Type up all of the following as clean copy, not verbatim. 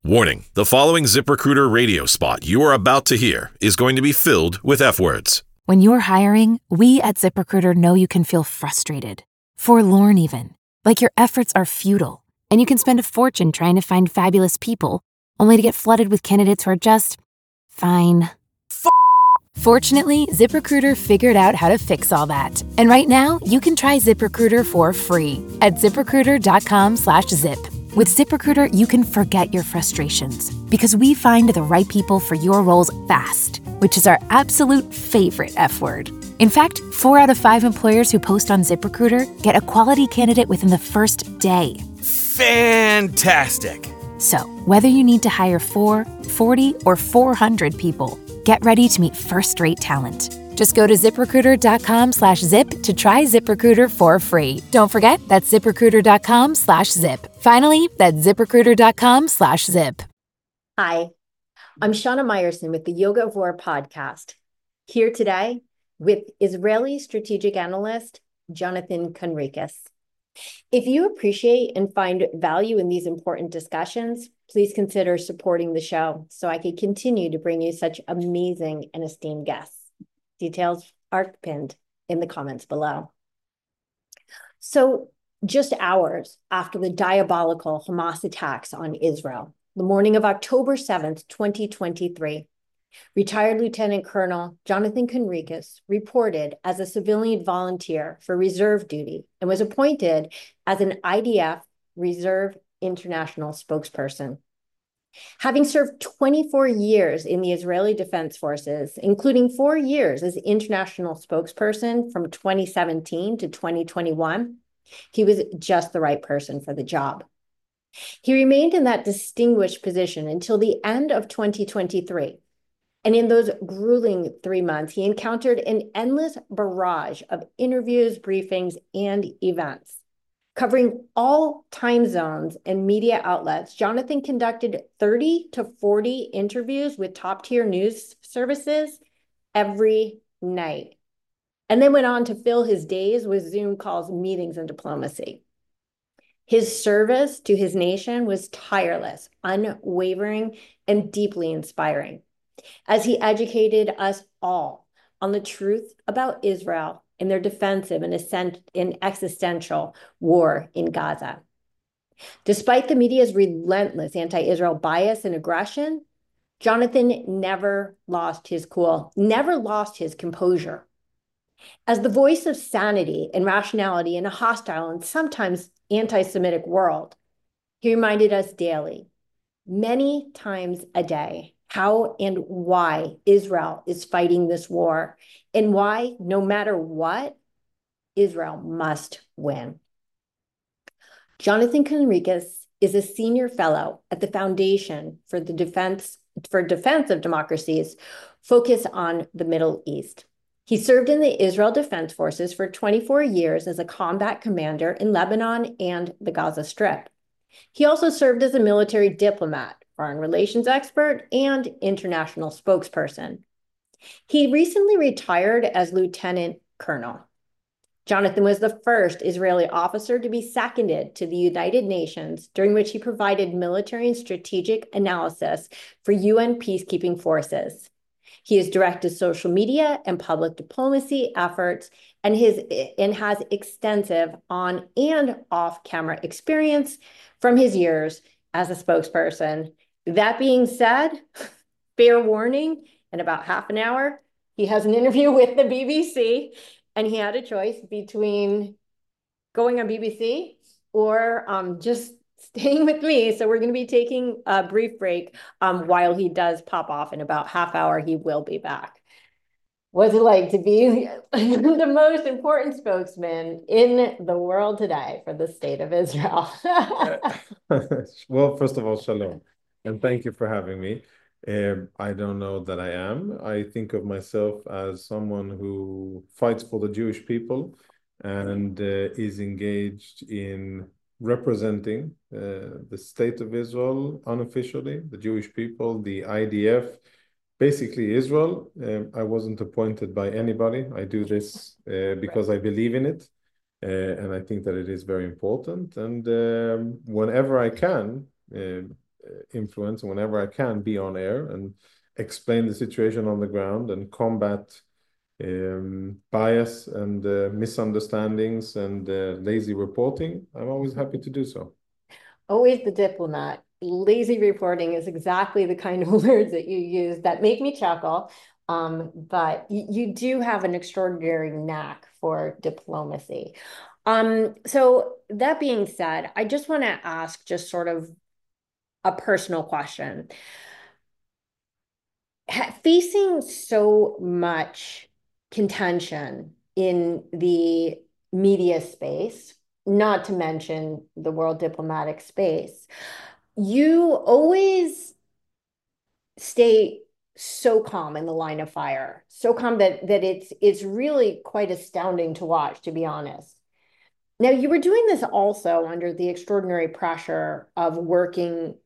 Warning, the following ZipRecruiter radio spot you are about to hear is going to be filled with F-words. When you're hiring, we at ZipRecruiter know you can feel frustrated, forlorn even, like your efforts are futile, and you can spend a fortune trying to find fabulous people, only to get flooded with candidates who are just fine. Fortunately, ZipRecruiter figured out how to fix all that. And right now, you can try ZipRecruiter for free at ZipRecruiter.com/zip. With ZipRecruiter, you can forget your frustrations because we find the right people for your roles fast, which is our absolute favorite F word. In fact, 4 out of 5 employers who post on ZipRecruiter get a quality candidate within the first day. Fantastic! So, whether you need to hire 4, 40, or 400 people, get ready to meet first-rate talent. Just go to ZipRecruiter.com/zip to try ZipRecruiter for free. Don't forget, that's ZipRecruiter.com/zip. Finally, that's ZipRecruiter.com/zip. Hi, I'm Shauna Meyerson with the Yoga of War podcast, here today with Israeli strategic analyst Jonathan Conricus. If you appreciate and find value in these important discussions, please consider supporting the show so I can continue to bring you such amazing and esteemed guests. Details are pinned in the comments below. So just hours after the diabolical Hamas attacks on Israel, the morning of October 7th, 2023, retired Lieutenant Colonel Jonathan Conricus reported as a civilian volunteer for reserve duty and was appointed as an IDF Reserve International spokesperson. Having served 24 years in the Israeli Defense Forces, including 4 years as international spokesperson from 2017 to 2021, he was just the right person for the job. He remained in that distinguished position until the end of 2023. And in those grueling 3 months, he encountered an endless barrage of interviews, briefings, and events. Covering all time zones and media outlets, Jonathan conducted 30 to 40 interviews with top-tier news services every night, and then went on to fill his days with Zoom calls, meetings, and diplomacy. His service to his nation was tireless, unwavering, and deeply inspiring, as he educated us all on the truth about Israel in their defensive and existential war in Gaza. Despite the media's relentless anti-Israel bias and aggression, Jonathan never lost his cool, never lost his composure. As the voice of sanity and rationality in a hostile and sometimes anti-Semitic world, he reminded us daily, many times a day, how and why Israel is fighting this war, and why, no matter what, Israel must win. Jonathan Conricus is a senior fellow at the Foundation for Defense of Democracies, focused on the Middle East. He served in the Israel Defense Forces for 24 years as a combat commander in Lebanon and the Gaza Strip. He also served as a military diplomat, foreign relations expert, and international spokesperson. He recently retired as lieutenant colonel. Jonathan was the first Israeli officer to be seconded to the United Nations, during which he provided military and strategic analysis for UN peacekeeping forces. He has directed social media and public diplomacy efforts and has extensive on and off-camera experience from his years as a spokesperson. That being said, fair warning, in about half an hour, he has an interview with the BBC, and he had a choice between going on BBC or just staying with me. So we're going to be taking a brief break while he does pop off. In about half hour, he will be back. What's it like to be the most important spokesman in the world today for the state of Israel? Well, first of all, shalom, and thank you for having me. I don't know that I am. I think of myself as someone who fights for the Jewish people and is engaged in representing the state of Israel unofficially, the Jewish people, the IDF, basically Israel. I wasn't appointed by anybody. I do this because I believe in it. And I think that it is very important. And whenever I can, influence, and whenever I can, be on air and explain the situation on the ground and combat bias and misunderstandings and lazy reporting. I'm always happy to do so. Always the diplomat. Lazy reporting is exactly the kind of words that you use that make me chuckle. But you do have an extraordinary knack for diplomacy. So that being said, I just want to ask just sort of a personal question. Facing so much contention in the media space, not to mention the world diplomatic space, you always stay so calm in the line of fire, so calm that it's really quite astounding to watch, to be honest. Now, you were doing this also under the extraordinary pressure of working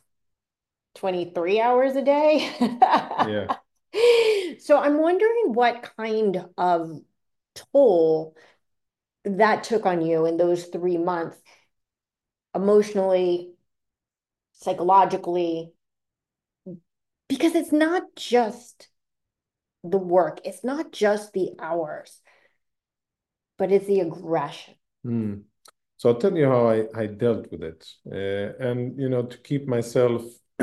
23 hours a day. Yeah. So I'm wondering what kind of toll that took on you in those 3 months, emotionally, psychologically, because it's not just the work, it's not just the hours, but it's the aggression. So I'll tell you how I dealt with it. And, to keep myself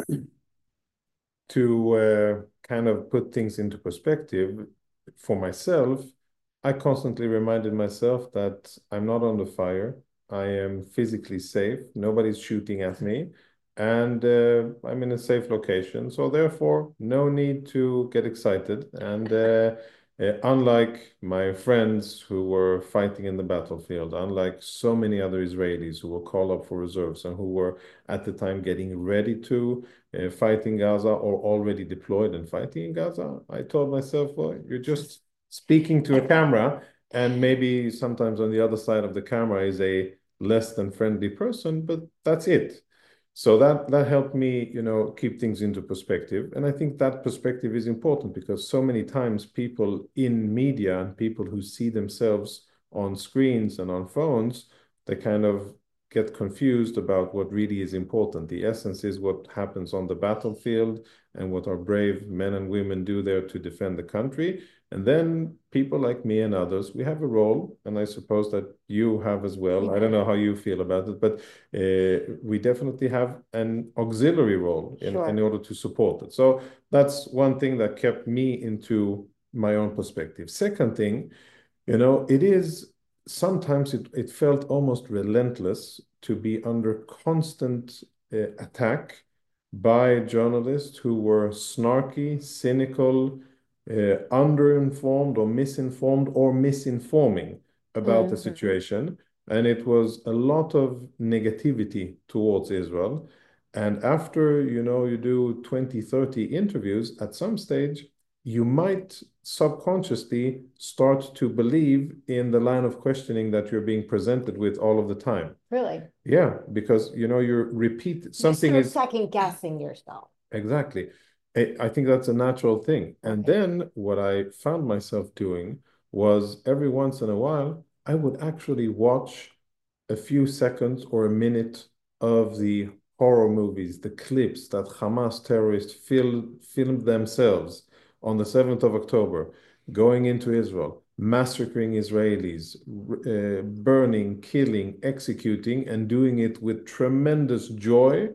to kind of put things into perspective for myself, I constantly reminded myself that I'm not under fire. I am physically safe. Nobody's shooting at me. And I'm in a safe location. So therefore, no need to get excited. And unlike my friends who were fighting in the battlefield, unlike so many other Israelis who were called up for reserves and who were at the time getting ready to fight in Gaza or already deployed and fighting in Gaza, I told myself, well, you're just speaking to a camera, and maybe sometimes on the other side of the camera is a less than friendly person, but that's it. So that helped me, keep things into perspective. And I think that perspective is important because so many times people in media and people who see themselves on screens and on phones, they kind of get confused about what really is important. The essence is what happens on the battlefield and what our brave men and women do there to defend the country. And then people like me and others, we have a role, and I suppose that you have as well. I don't know how you feel about it, but we definitely have an auxiliary role in order to support it. So that's one thing that kept me into my own perspective. Second thing, it is sometimes it felt almost relentless to be under constant attack by journalists who were snarky, cynical, underinformed or misinformed or misinforming about the situation. And it was a lot of negativity towards Israel. And after, you do 20, 30 interviews, at some stage, you might subconsciously start to believe in the line of questioning that you're being presented with all of the time. Really? Yeah, because, you're repeat something you is second guessing yourself. Exactly. I think that's a natural thing. And then what I found myself doing was every once in a while, I would actually watch a few seconds or a minute of the horror movies, the clips that Hamas terrorists filmed themselves on the 7th of October, going into Israel, massacring Israelis, burning, killing, executing, and doing it with tremendous joy.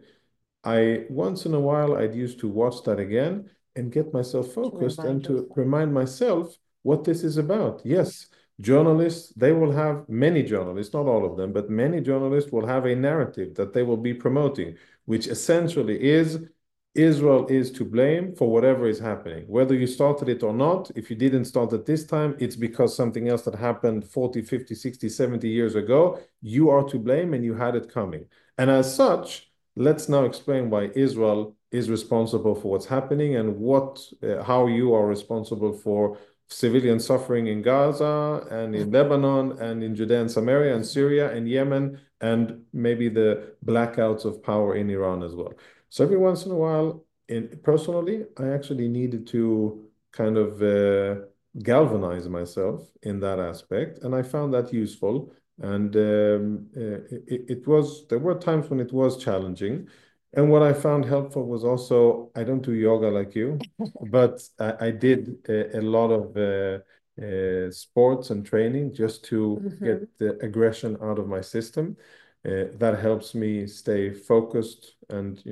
Once in a while, I'd used to watch that again and get myself focused and to remind myself what this is about. Yes, journalists, many journalists, not all of them, but many journalists will have a narrative that they will be promoting, which essentially is Israel is to blame for whatever is happening. Whether you started it or not, if you didn't start it this time, it's because something else that happened 40, 50, 60, 70 years ago. You are to blame and you had it coming. And as such, let's now explain why Israel is responsible for what's happening and how you are responsible for civilian suffering in Gaza and in Lebanon and in Judea and Samaria and Syria and Yemen and maybe the blackouts of power in Iran as well. So every once in a while, personally, I actually needed to kind of galvanize myself in that aspect, and I found that useful. And there were times when it was challenging. And what I found helpful was also, I don't do yoga like you, but I did a lot of sports and training just to get the aggression out of my system. That helps me stay focused and,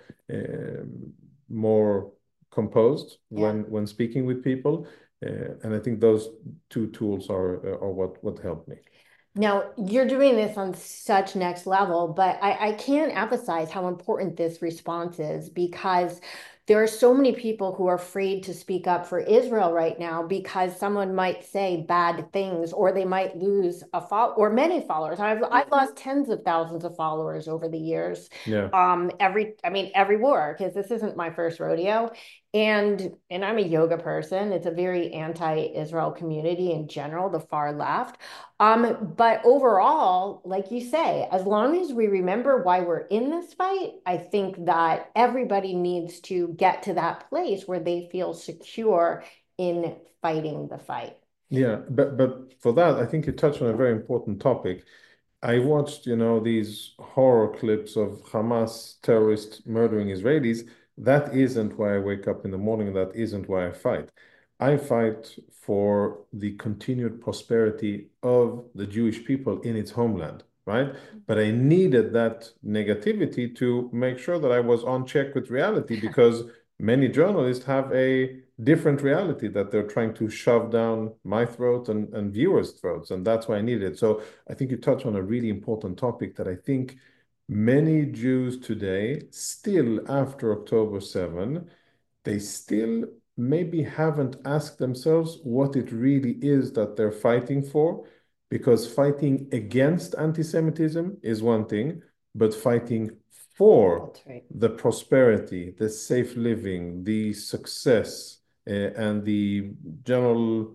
more composed when speaking with people. And I think those two tools are what helped me. Now, you're doing this on such next level, but I can't emphasize how important this response is, because there are so many people who are afraid to speak up for Israel right now because someone might say bad things, or they might lose a follow or many followers. I've lost tens of thousands of followers over the years. Yeah. Every war, because this isn't my first rodeo. And I'm a yoga person. It's a very anti-Israel community in general, the far left. But overall, like you say, as long as we remember why we're in this fight, I think that everybody needs to get to that place where they feel secure in fighting the fight. Yeah, but for that, I think you touched on a very important topic. I watched, these horror clips of Hamas terrorists murdering Israelis. That isn't why I wake up in the morning. That isn't why I fight. I fight for the continued prosperity of the Jewish people in its homeland, right? But I needed that negativity to make sure that I was on check with reality, because many journalists have a different reality that they're trying to shove down my throat and viewers' throats. And that's why I needed it. So I think you touch on a really important topic that I think many Jews today, still after October 7, they still maybe haven't asked themselves what it really is that they're fighting for, because fighting against anti-Semitism is one thing, but fighting for the prosperity, the safe living, the success, and the general,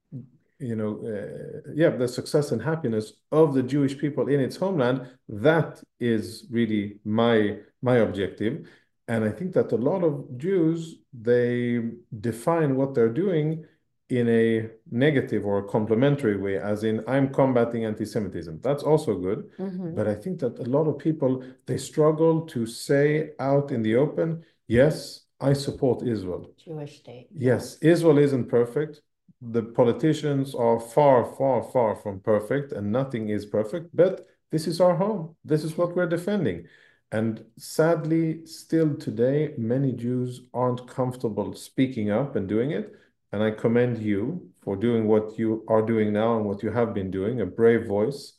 the success and happiness of the Jewish people in its homeland, that is really my objective. And I think that a lot of Jews, they define what they're doing in a negative or a complementary way, as in, I'm combating anti-Semitism. That's also good. But I think that a lot of people, they struggle to say out in the open, yes, I support Israel. Jewish state. Yes, Israel isn't perfect. The politicians are far, far, far from perfect, and nothing is perfect, but this is our home. This is what we're defending. And sadly, still today, many Jews aren't comfortable speaking up and doing it. And I commend you for doing what you are doing now and what you have been doing, a brave voice.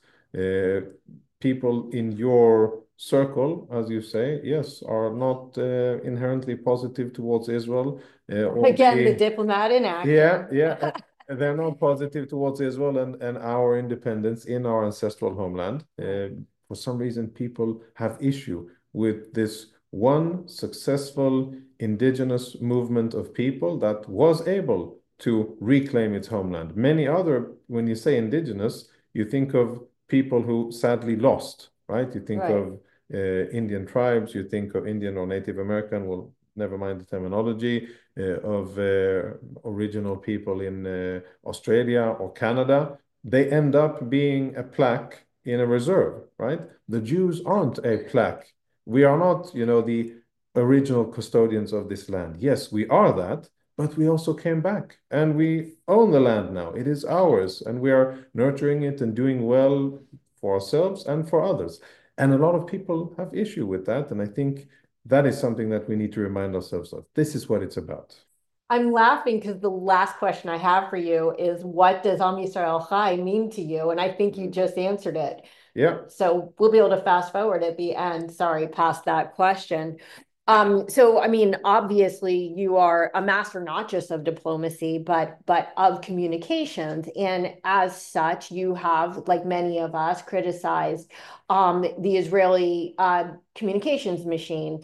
People in your circle, as you say, yes, are not inherently positive towards Israel. Again, the diplomat in action. Yeah. They're not positive towards Israel and our independence in our ancestral homeland. For some reason, people have issue with this one successful indigenous movement of people that was able to reclaim its homeland. Many other, when you say indigenous, you think of people who sadly lost, right? You think of Indian tribes, you think of Indian or Native American, well, never mind the terminology, of original people in Australia or Canada. They end up being a plaque in a reserve, right? The Jews aren't a plaque. We are not, the original custodians of this land. Yes, we are that, but we also came back and we own the land now. It is ours, and we are nurturing it and doing well for ourselves and for others. And a lot of people have issue with that. And I think that is something that we need to remind ourselves of. This is what it's about. I'm laughing because the last question I have for you is, what does Am Yisrael Chai mean to you? And I think you just answered it. Yeah. So we'll be able to fast forward at the end. Sorry, past that question. So, I mean, obviously you are a master, not just of diplomacy, but of communications. And as such, you have, like many of us, criticized the Israeli communications machine.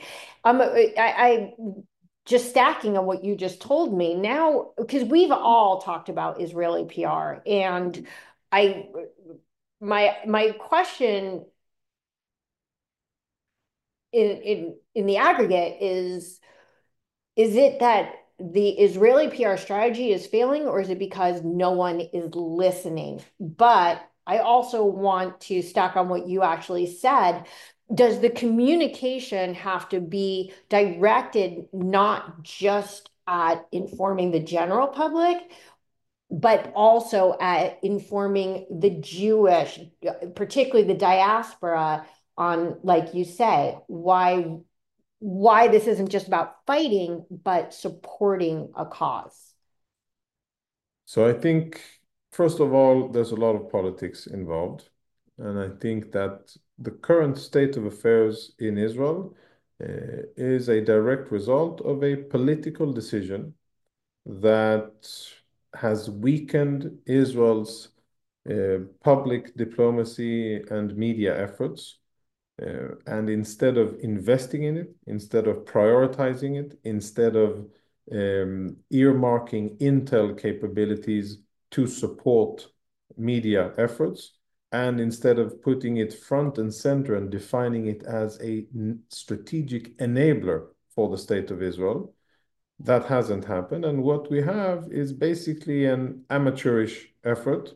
I just stacking on what you just told me now, because we've all talked about Israeli PR, and my question in the aggregate is it that the Israeli PR strategy is failing, or is it because no one is listening? But I also want to stack on what you actually said. does the communication have to be directed not just at informing the general public, but also at informing the Jewish, particularly the diaspora, on, like you say, why this isn't just about fighting, but supporting a cause? So I think, first of all, there's a lot of politics involved. And I think that the current state of affairs in Israel is a direct result of a political decision that has weakened Israel's public diplomacy and media efforts. And instead of investing in it, instead of prioritizing it, instead of earmarking intel capabilities to support media efforts, and instead of putting it front and center and defining it as a strategic enabler for the state of Israel, that hasn't happened. And what we have is basically an amateurish effort.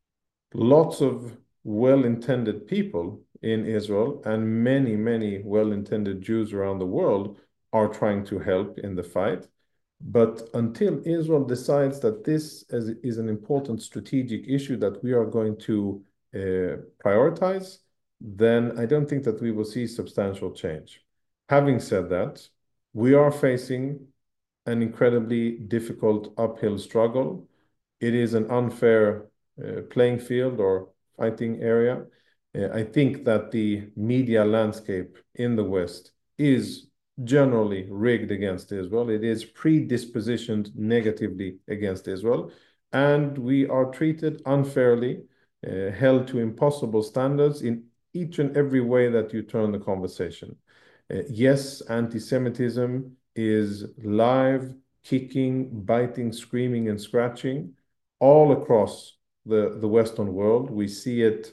Lots of well-intended people in Israel and many, many well-intended Jews around the world are trying to help in the fight. But until Israel decides that this is an important strategic issue that we are going to prioritize, then I don't think that we will see substantial change. Having said that, we are facing an incredibly difficult uphill struggle. It is an unfair playing field or fighting area. I think that the media landscape in the West is generally rigged against Israel. It is predispositioned negatively against Israel, and we are treated unfairly, held to impossible standards in each and every way that you turn the conversation. Yes, anti-Semitism is live, kicking, biting, screaming, and scratching all across the Western world. We see it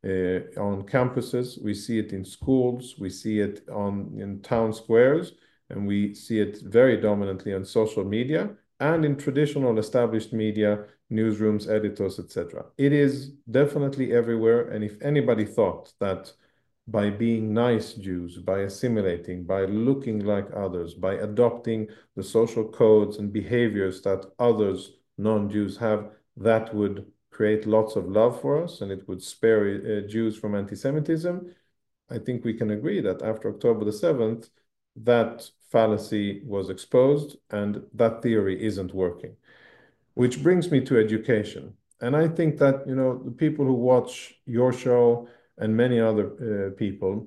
on campuses, we see it in schools, we see it in town squares, and we see it very dominantly on social media and in traditional established media, newsrooms, editors, etc. It is definitely everywhere, and if anybody thought that by being nice Jews, by assimilating, by looking like others, by adopting the social codes and behaviors that others, non-Jews, have, that would create lots of love for us and it would spare Jews from anti-Semitism, I think we can agree that after October the 7th, that fallacy was exposed and that theory isn't working. Which brings me to education. And I think that, the people who watch your show and many other people,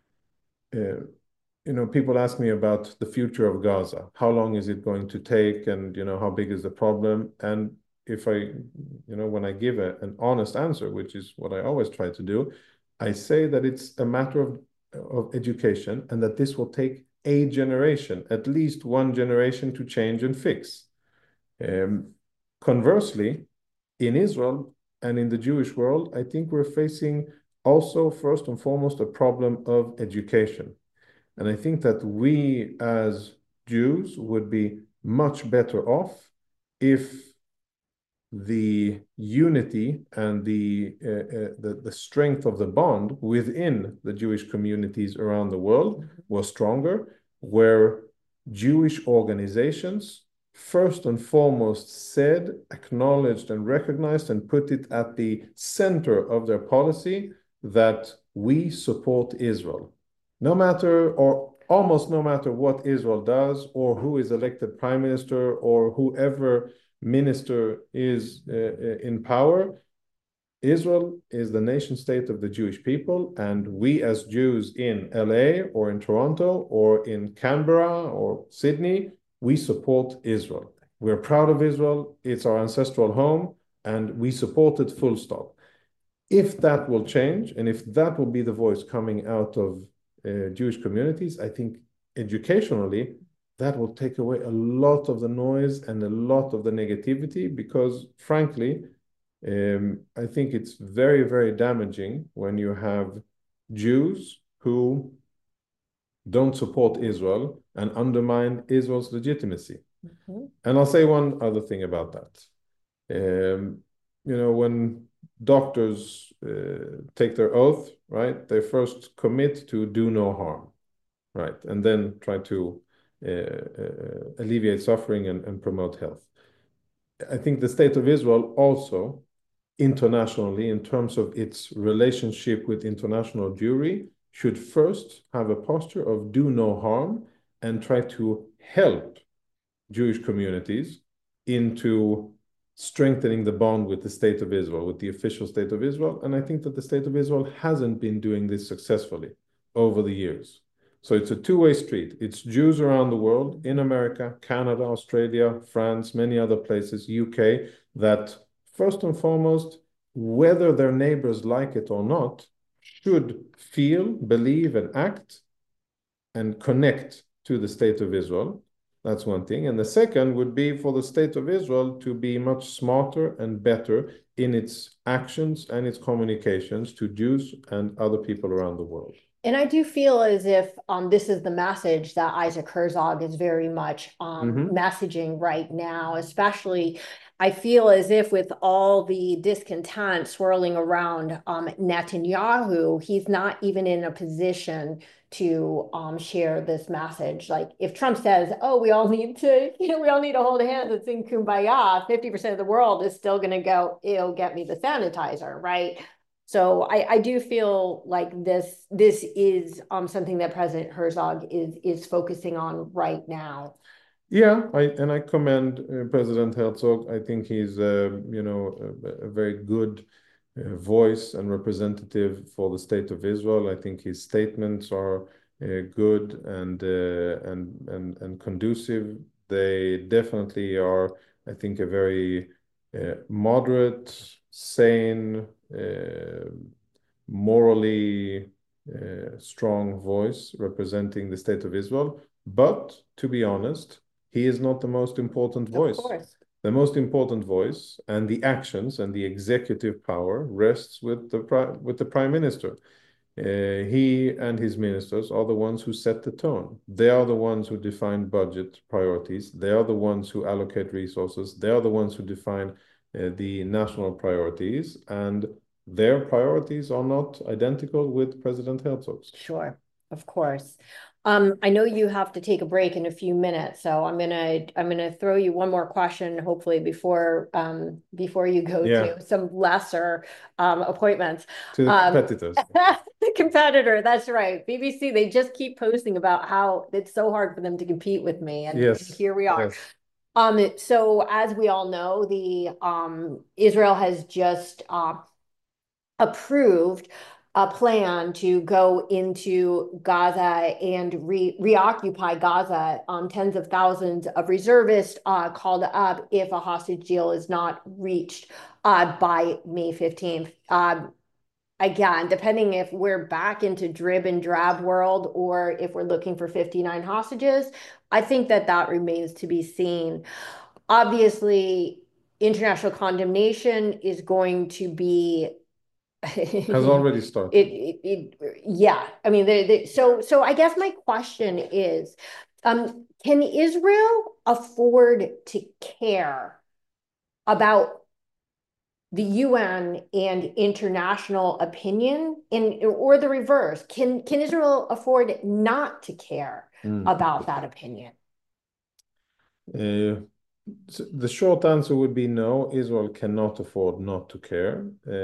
people ask me about the future of Gaza. How long is it going to take? And, how big is the problem? And if when I give an honest answer, which is what I always try to do, I say that it's a matter of education and that this will take a generation, at least one generation, to change and fix. Conversely, in Israel and in the Jewish world, I think we're facing also, first and foremost, a problem of education. And I think that we as Jews would be much better off if the unity and the strength of the bond within the Jewish communities around the world was stronger, where Jewish organizations first and foremost said, acknowledged, and recognized and put it at the center of their policy that we support Israel. No matter, or almost no matter what Israel does, or who is elected prime minister, or whoever minister is in power, Israel is the nation state of the Jewish people, and we as Jews in LA or in Toronto or in Canberra or Sydney, we support Israel. We're proud of Israel. It's our ancestral home, and we support it full stop. If that will change, and if that will be the voice coming out of Jewish communities, I think educationally, that will take away a lot of the noise and a lot of the negativity, because frankly, I think it's very, very damaging when you have Jews who don't support Israel and undermine Israel's legitimacy. Mm-hmm. And I'll say one other thing about that. When doctors take their oath right? They first commit to do no harm, right? And then try to alleviate suffering and promote health. I think the State of Israel also internationally, in terms of its relationship with international Jewry, should first have a posture of do no harm and try to help Jewish communities into strengthening the bond with the State of Israel, with the official State of Israel. And I think that the State of Israel hasn't been doing this successfully over the years. So it's a two-way street. It's Jews around the world, in America, Canada, Australia, France, many other places, UK, that first and foremost, whether their neighbors like it or not, should feel, believe, and act and connect to the State of Israel. That's one thing. And the second would be for the State of Israel to be much smarter and better in its actions and its communications to Jews and other people around the world. And I do feel as if this is the message that Isaac Herzog is very much messaging right now, especially I feel as if with all the discontent swirling around Netanyahu, he's not even in a position to share this message. Like if Trump says, oh, we all need to hold hands and sing Kumbaya, 50% of the world is still going to go, ew, get me the sanitizer, right? So I do feel like this is something that President Herzog is focusing on right now. Yeah, I commend President Herzog. I think he's a very good voice and representative for the State of Israel. I think his statements are good and conducive. They definitely are, I think, a very moderate, sane, morally strong voice representing the State of Israel. But to be honest, he is not the most important voice. Of course. The most important voice and the actions and the executive power rests with the Prime Minister. He and his ministers are the ones who set the tone. They are the ones who define budget priorities. They are the ones who allocate resources. They are the ones who define the national priorities, and their priorities are not identical with President Herzog's. Sure, of course. I know you have to take a break in a few minutes, so I'm gonna throw you one more question, hopefully before you go to some lesser appointments. To the competitors. The competitor, that's right. BBC, they just keep posting about how it's so hard for them to compete with me, and here we are. Yes. So as we all know, Israel has just approved a plan to go into Gaza and reoccupy Gaza. Tens of thousands of reservists called up if a hostage deal is not reached by May 15th. Again, depending if we're back into drib and drab world or if we're looking for 59 hostages, I think that remains to be seen. Obviously, international condemnation is going to be has already started. Yeah. I mean, so I guess my question is, can Israel afford to care about the UN and international opinion, or the reverse? Can Israel afford not to care about that opinion? The short answer would be no. Israel cannot afford not to care,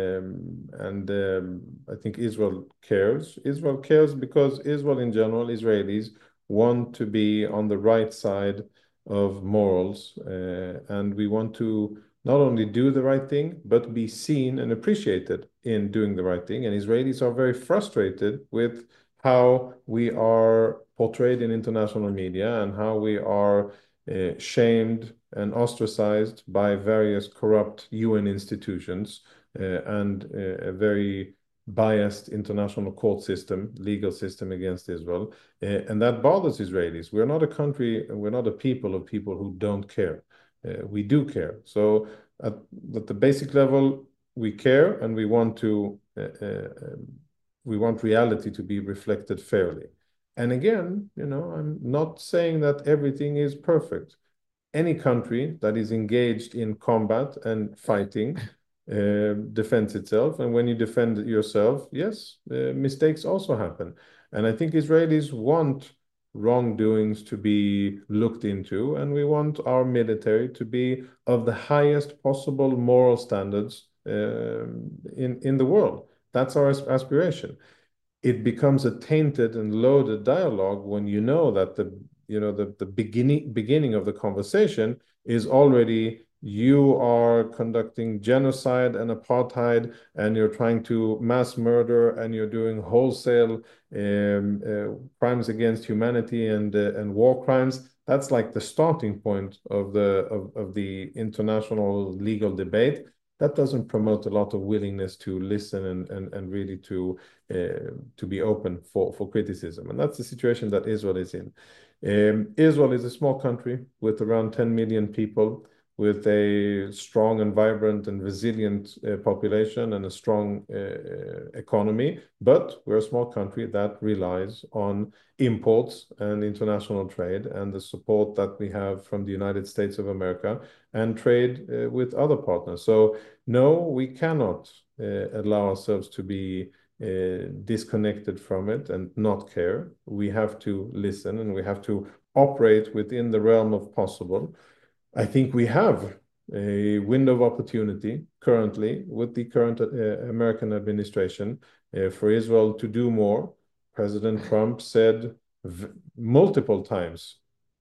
I think Israel cares. Israel cares because Israel in general, Israelis want to be on the right side of morals, and we want to not only do the right thing, but be seen and appreciated in doing the right thing. And Israelis are very frustrated with how we are portrayed in international media and how we are shamed and ostracized by various corrupt UN institutions and a very biased international court system, legal system against Israel. And that bothers Israelis. We're not a country, we're not a people of people who don't care. We do care. So at the basic level, we care, and we want reality to be reflected fairly. And again, I'm not saying that everything is perfect. Any country that is engaged in combat and fighting defends itself. And when you defend yourself, yes, mistakes also happen. And I think Israelis want wrongdoings to be looked into, and we want our military to be of the highest possible moral standards in the world. That's our aspiration. It becomes a tainted and loaded dialogue when you know that the beginning of the conversation is already you are conducting genocide and apartheid, and you're trying to mass murder, and you're doing wholesale crimes against humanity and war crimes. That's like the starting point of the international legal debate. That doesn't promote a lot of willingness to listen and really to be open for criticism. And that's the situation that Israel is in. Israel is a small country with around 10 million people, with a strong and vibrant and resilient population and a strong economy. But we're a small country that relies on imports and international trade and the support that we have from the United States of America and trade with other partners. So no, we cannot allow ourselves to be disconnected from it and not care. We have to listen, and we have to operate within the realm of possible. I think we have a window of opportunity currently with the current American administration for Israel to do more. President Trump said multiple times,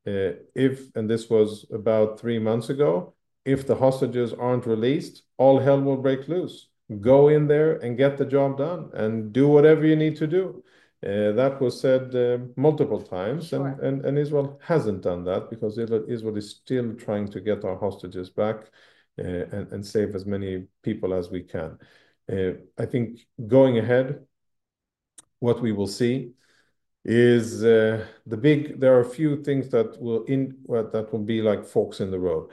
and this was about 3 months ago, if the hostages aren't released, all hell will break loose. Go in there and get the job done and do whatever you need to do. That was said multiple times, Sure. and Israel hasn't done that because Israel is still trying to get our hostages back and save as many people as we can. I think going ahead, what we will see is there are a few things that will be like forks in the road.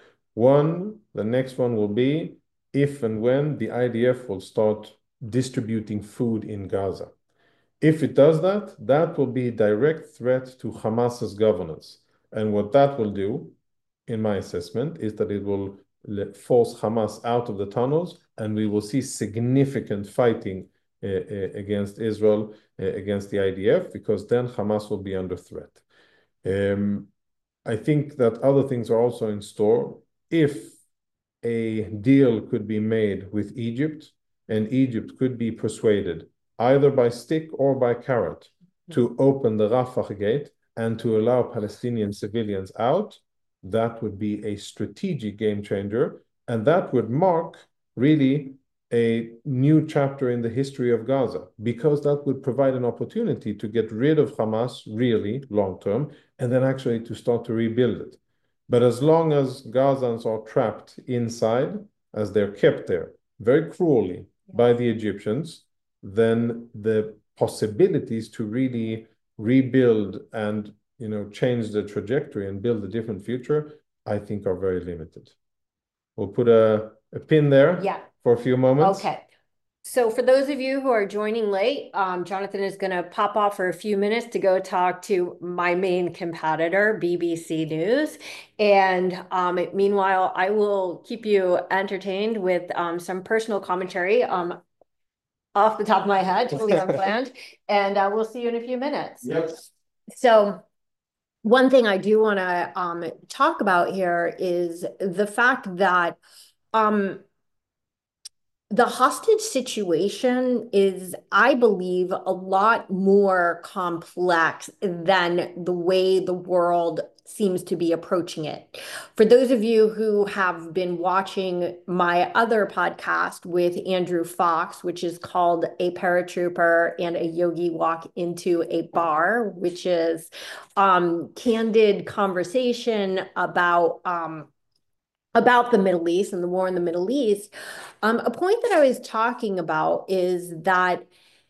The next one will be if and when the IDF will start distributing food in Gaza. If it does that, that will be a direct threat to Hamas's governance. And what that will do, in my assessment, is that it will force Hamas out of the tunnels, and we will see significant fighting against Israel, against the IDF, because then Hamas will be under threat. I think that other things are also in store. If a deal could be made with Egypt, and Egypt could be persuaded either by stick or by carrot to open the Rafah gate and to allow Palestinian civilians out, that would be a strategic game changer, and that would mark really a new chapter in the history of Gaza, because that would provide an opportunity to get rid of Hamas really long term, and then actually to start to rebuild it. But as long as Gazans are trapped inside, as they're kept there very cruelly by the Egyptians, then the possibilities to really rebuild and change the trajectory and build a different future, I think, are very limited. We'll put a pin there for a few moments. Okay. So for those of you who are joining late, Jonathan is going to pop off for a few minutes to go talk to my main competitor, BBC News. And meanwhile, I will keep you entertained with some personal commentary off the top of my head, totally unplanned. And we'll see you in a few minutes. Yes. So one thing I do want to talk about here is the fact that the hostage situation is, I believe, a lot more complex than the way the world seems to be approaching it. For those of you who have been watching my other podcast with Andrew Fox, which is called A Paratrooper and a Yogi Walk into a Bar, which is candid conversation about the Middle East and the war in the Middle East, a point that I was talking about is that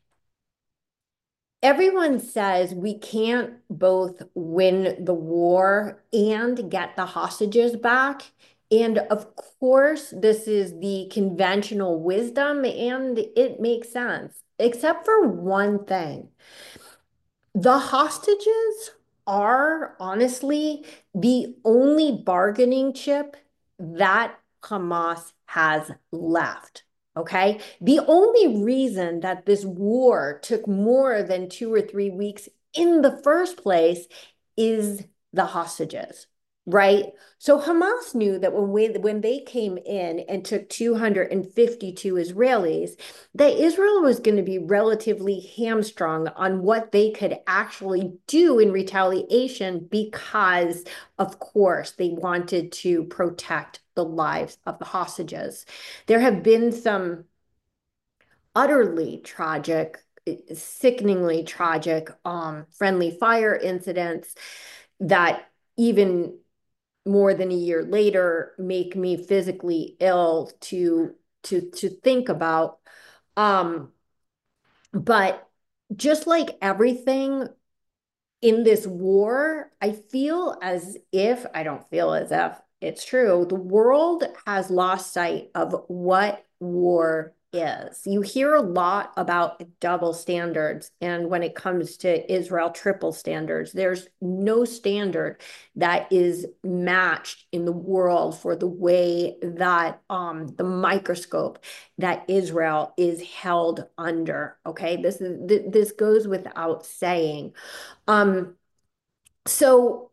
everyone says we can't both win the war and get the hostages back. And of course, this is the conventional wisdom, and it makes sense, except for one thing. The hostages are honestly the only bargaining chip that Hamas has left. Okay. The only reason that this war took more than 2 or 3 weeks in the first place is the hostages, right? So Hamas knew that when they came in and took 252 Israelis, that Israel was going to be relatively hamstrung on what they could actually do in retaliation because, of course, they wanted to protect the lives of the hostages. There have been some utterly tragic, sickeningly tragic friendly fire incidents that even more than a year later make me physically ill to think about. Um, but just like everything in this war, I feel as if, I don't feel as if it's true, the world has lost sight of what war is. You hear a lot about double standards, and when it comes to Israel, triple standards. There's no standard that is matched in the world for the way that the microscope that Israel is held under. Okay, this goes without saying. Um, so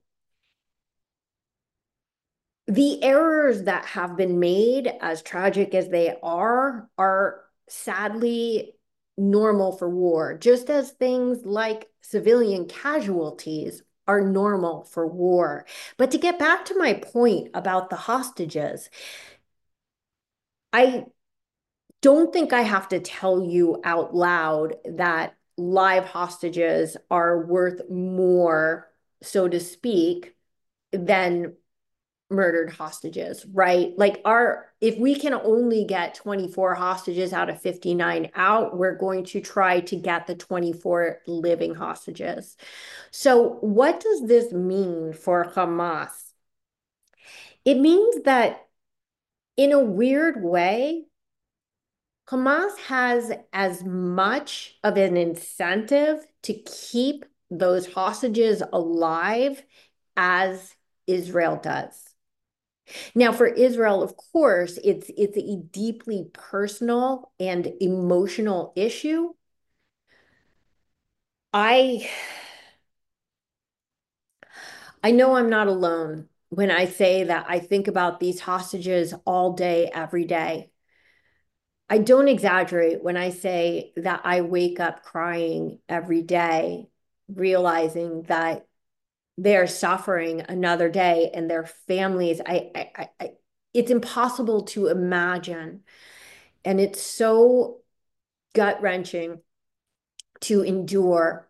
the errors that have been made, as tragic as they are sadly normal for war, just as things like civilian casualties are normal for war. But to get back to my point about the hostages, I don't think I have to tell you out loud that live hostages are worth more, so to speak, than murdered hostages, right? Like if we can only get 24 hostages out of 59 out, we're going to try to get the 24 living hostages. So what does this mean for Hamas? It means that in a weird way, Hamas has as much of an incentive to keep those hostages alive as Israel does. Now, for Israel, of course, it's a deeply personal and emotional issue. I I know I'm not alone when I say that I think about these hostages all day, every day. I don't exaggerate when I say that I wake up crying every day, realizing that they're suffering another day and their families. It's impossible to imagine. And it's so gut-wrenching to endure.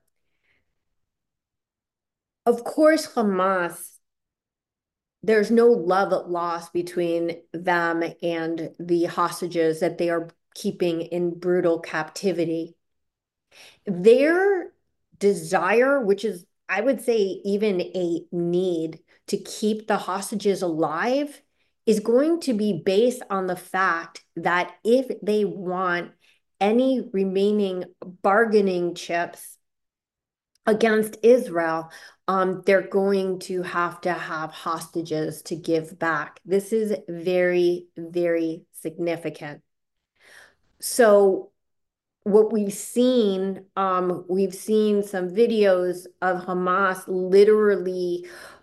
Of course, Hamas, there's no love lost between them and the hostages that they are keeping in brutal captivity. Their desire, which is, I would say, even a need to keep the hostages alive, is going to be based on the fact that if they want any remaining bargaining chips against Israel, they're going to have hostages to give back. This is very, very significant. So what we've seen some videos of Hamas literally,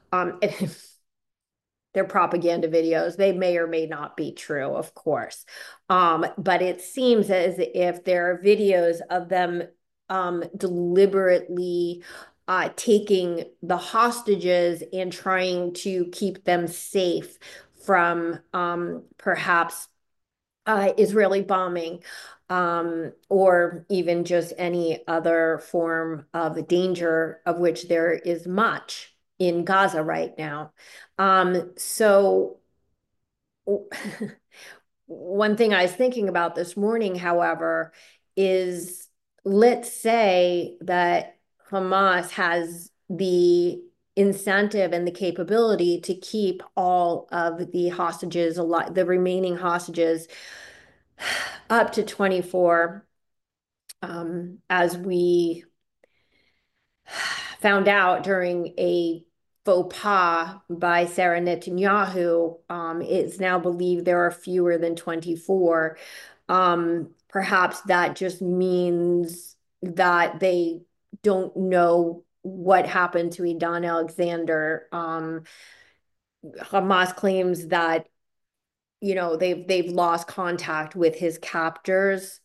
they're propaganda videos. They may or may not be true, of course. But it seems as if there are videos of them deliberately taking the hostages and trying to keep them safe from perhaps Israeli bombing, or even just any other form of danger, of which there is much in Gaza right now. So one thing I was thinking about this morning, however, is let's say that Hamas has the incentive and the capability to keep all of the hostages alive, the remaining hostages up to 24, as we found out during a faux pas by Sarah Netanyahu. It's now believed there are fewer than 24. Perhaps that just means that they don't know what happened to Idan Alexander. Hamas claims that, they've lost contact with his captors.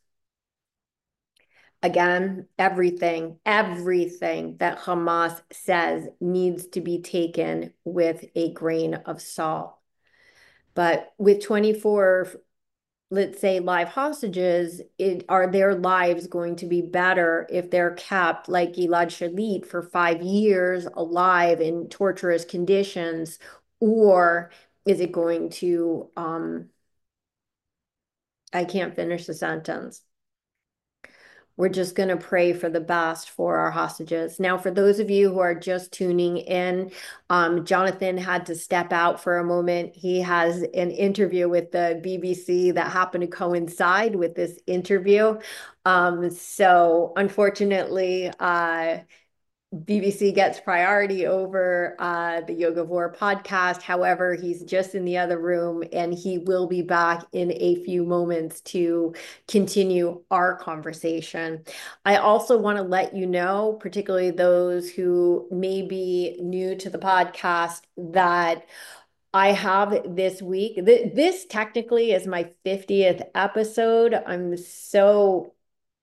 Again, everything that Hamas says needs to be taken with a grain of salt. But with 24, let's say, live hostages, are their lives going to be better if they're kept like Gilad Shalit for 5 years alive in torturous conditions? Or is it going to, I can't finish the sentence. We're just going to pray for the best for our hostages. Now, for those of you who are just tuning in, Jonathan had to step out for a moment. He has an interview with the BBC that happened to coincide with this interview. So unfortunately, BBC gets priority over the Yoga Vor podcast. However, he's just in the other room and he will be back in a few moments to continue our conversation. I also want to let you know, particularly those who may be new to the podcast, that I have this week, this technically is my 50th episode. I'm so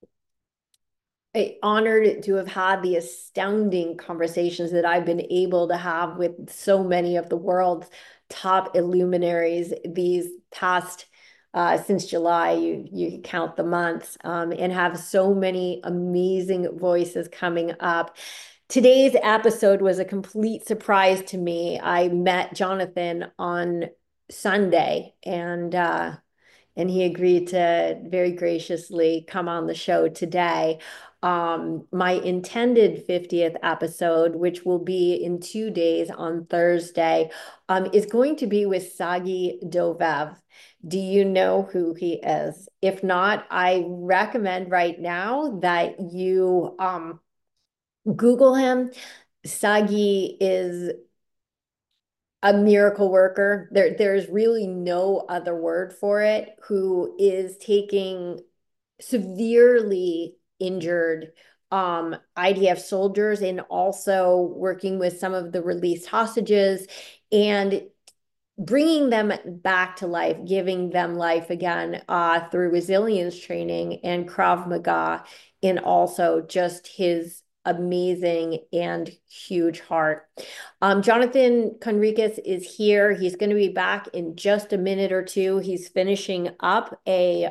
honored to have had the astounding conversations that I've been able to have with so many of the world's top illuminaries these past since July, you count the months, and have so many amazing voices coming up. Today's episode was a complete surprise to me. I met Jonathan on Sunday, and he agreed to very graciously come on the show today. My intended 50th episode, which will be in 2 days on Thursday, is going to be with Sagi Dovev. Do you know who he is? If not, I recommend right now that you Google him. Sagi is a miracle worker. There's really no other word for it, who is taking severely injured IDF soldiers and also working with some of the released hostages and bringing them back to life, giving them life again through resilience training and Krav Maga, and also just his amazing and huge heart. Jonathan Conriquez is here. He's going to be back in just a minute or two. He's finishing up a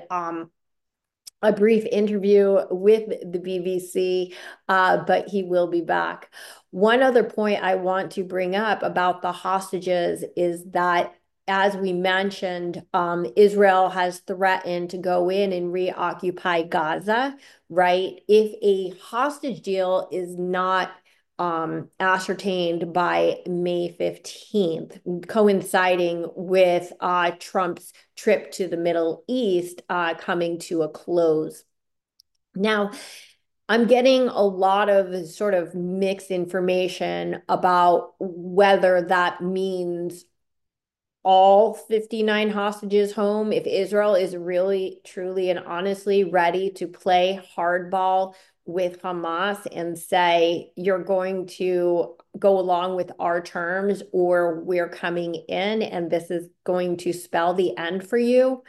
brief interview with the BBC, but he will be back. One other point I want to bring up about the hostages is that, as we mentioned, Israel has threatened to go in and reoccupy Gaza, right? If a hostage deal is not ascertained by May 15th, coinciding with Trump's trip to the Middle East coming to a close. Now, I'm getting a lot of sort of mixed information about whether that means all 59 hostages home, if Israel is really, truly, and honestly ready to play hardball with Hamas and say, you're going to go along with our terms or we're coming in and this is going to spell the end for you?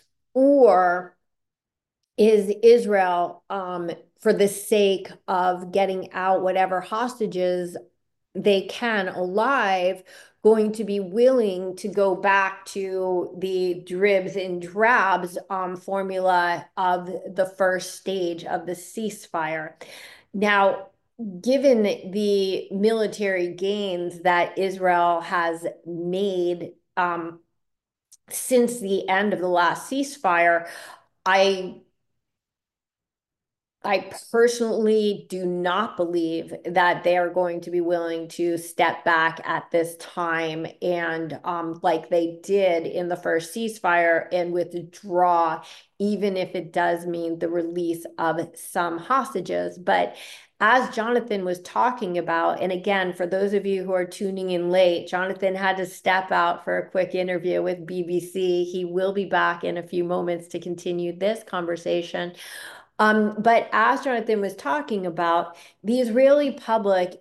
Or is Israel, for the sake of getting out whatever hostages they can alive, going to be willing to go back to the dribs and drabs formula of the first stage of the ceasefire? Now, given the military gains that Israel has made since the end of the last ceasefire, I personally do not believe that they are going to be willing to step back at this time and like they did in the first ceasefire and withdraw, even if it does mean the release of some hostages. But as Jonathan was talking about, and again, for those of you who are tuning in late, Jonathan had to step out for a quick interview with BBC. He will be back in a few moments to continue this conversation. But as Jonathan was talking about, the Israeli public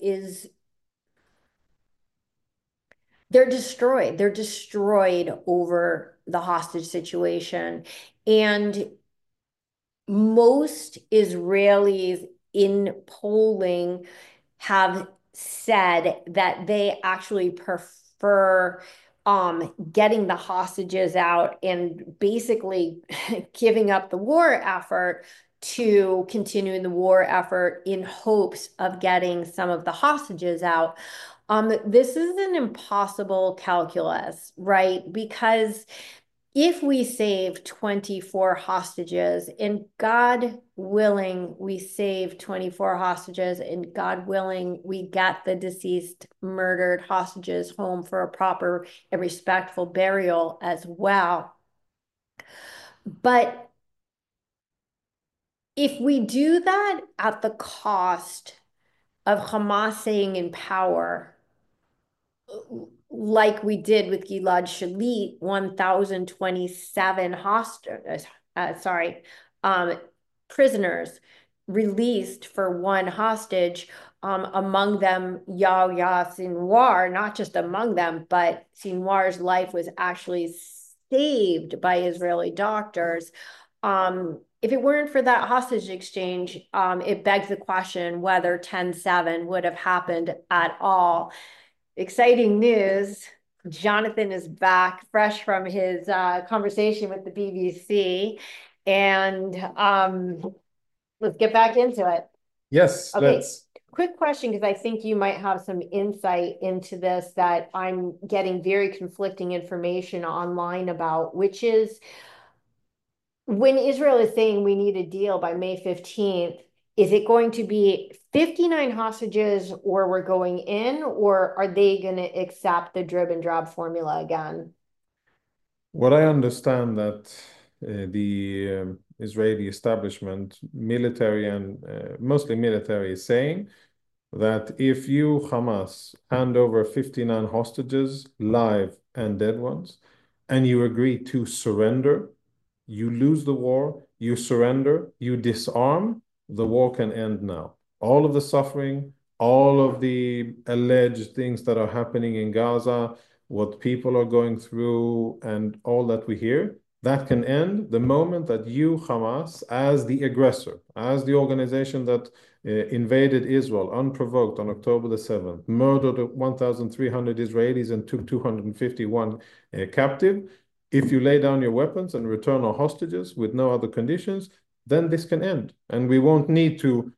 they're destroyed. They're destroyed over the hostage situation. And most Israelis in polling have said that they actually prefer getting the hostages out and basically giving up the war effort to continuing the war effort in hopes of getting some of the hostages out. This is an impossible calculus, right? Because if we save 24 hostages, and God willing, we save 24 hostages, and God willing, we get the deceased murdered hostages home for a proper and respectful burial as well. But if we do that at the cost of Hamas staying in power, like we did with Gilad Shalit, 1,027 prisoners released for one hostage, among them Yahya Sinwar, not just among them, but Sinwar's life was actually saved by Israeli doctors. If it weren't for that hostage exchange, it begs the question whether 10/7 would have happened at all. Exciting news. Jonathan is back, fresh from his conversation with the BBC. And let's get back into it. Yes, okay. let's. Quick question, because I think you might have some insight into this that I'm getting very conflicting information online about, which is when Israel is saying we need a deal by May 15th, is it going to be 59 hostages or we're going in, or are they going to accept the drib and drab formula again? What I understand that the Israeli establishment, military and mostly military, is saying that if you, Hamas, hand over 59 hostages, live and dead ones, and you agree to surrender, you lose the war, you surrender, you disarm, the war can end now. All of the suffering, all of the alleged things that are happening in Gaza, what people are going through, and all that we hear, that can end the moment that you, Hamas, as the aggressor, as the organization that invaded Israel unprovoked on October the 7th, murdered 1,300 Israelis and took 251 captive. If you lay down your weapons and return our hostages with no other conditions, then this can end. And we won't need to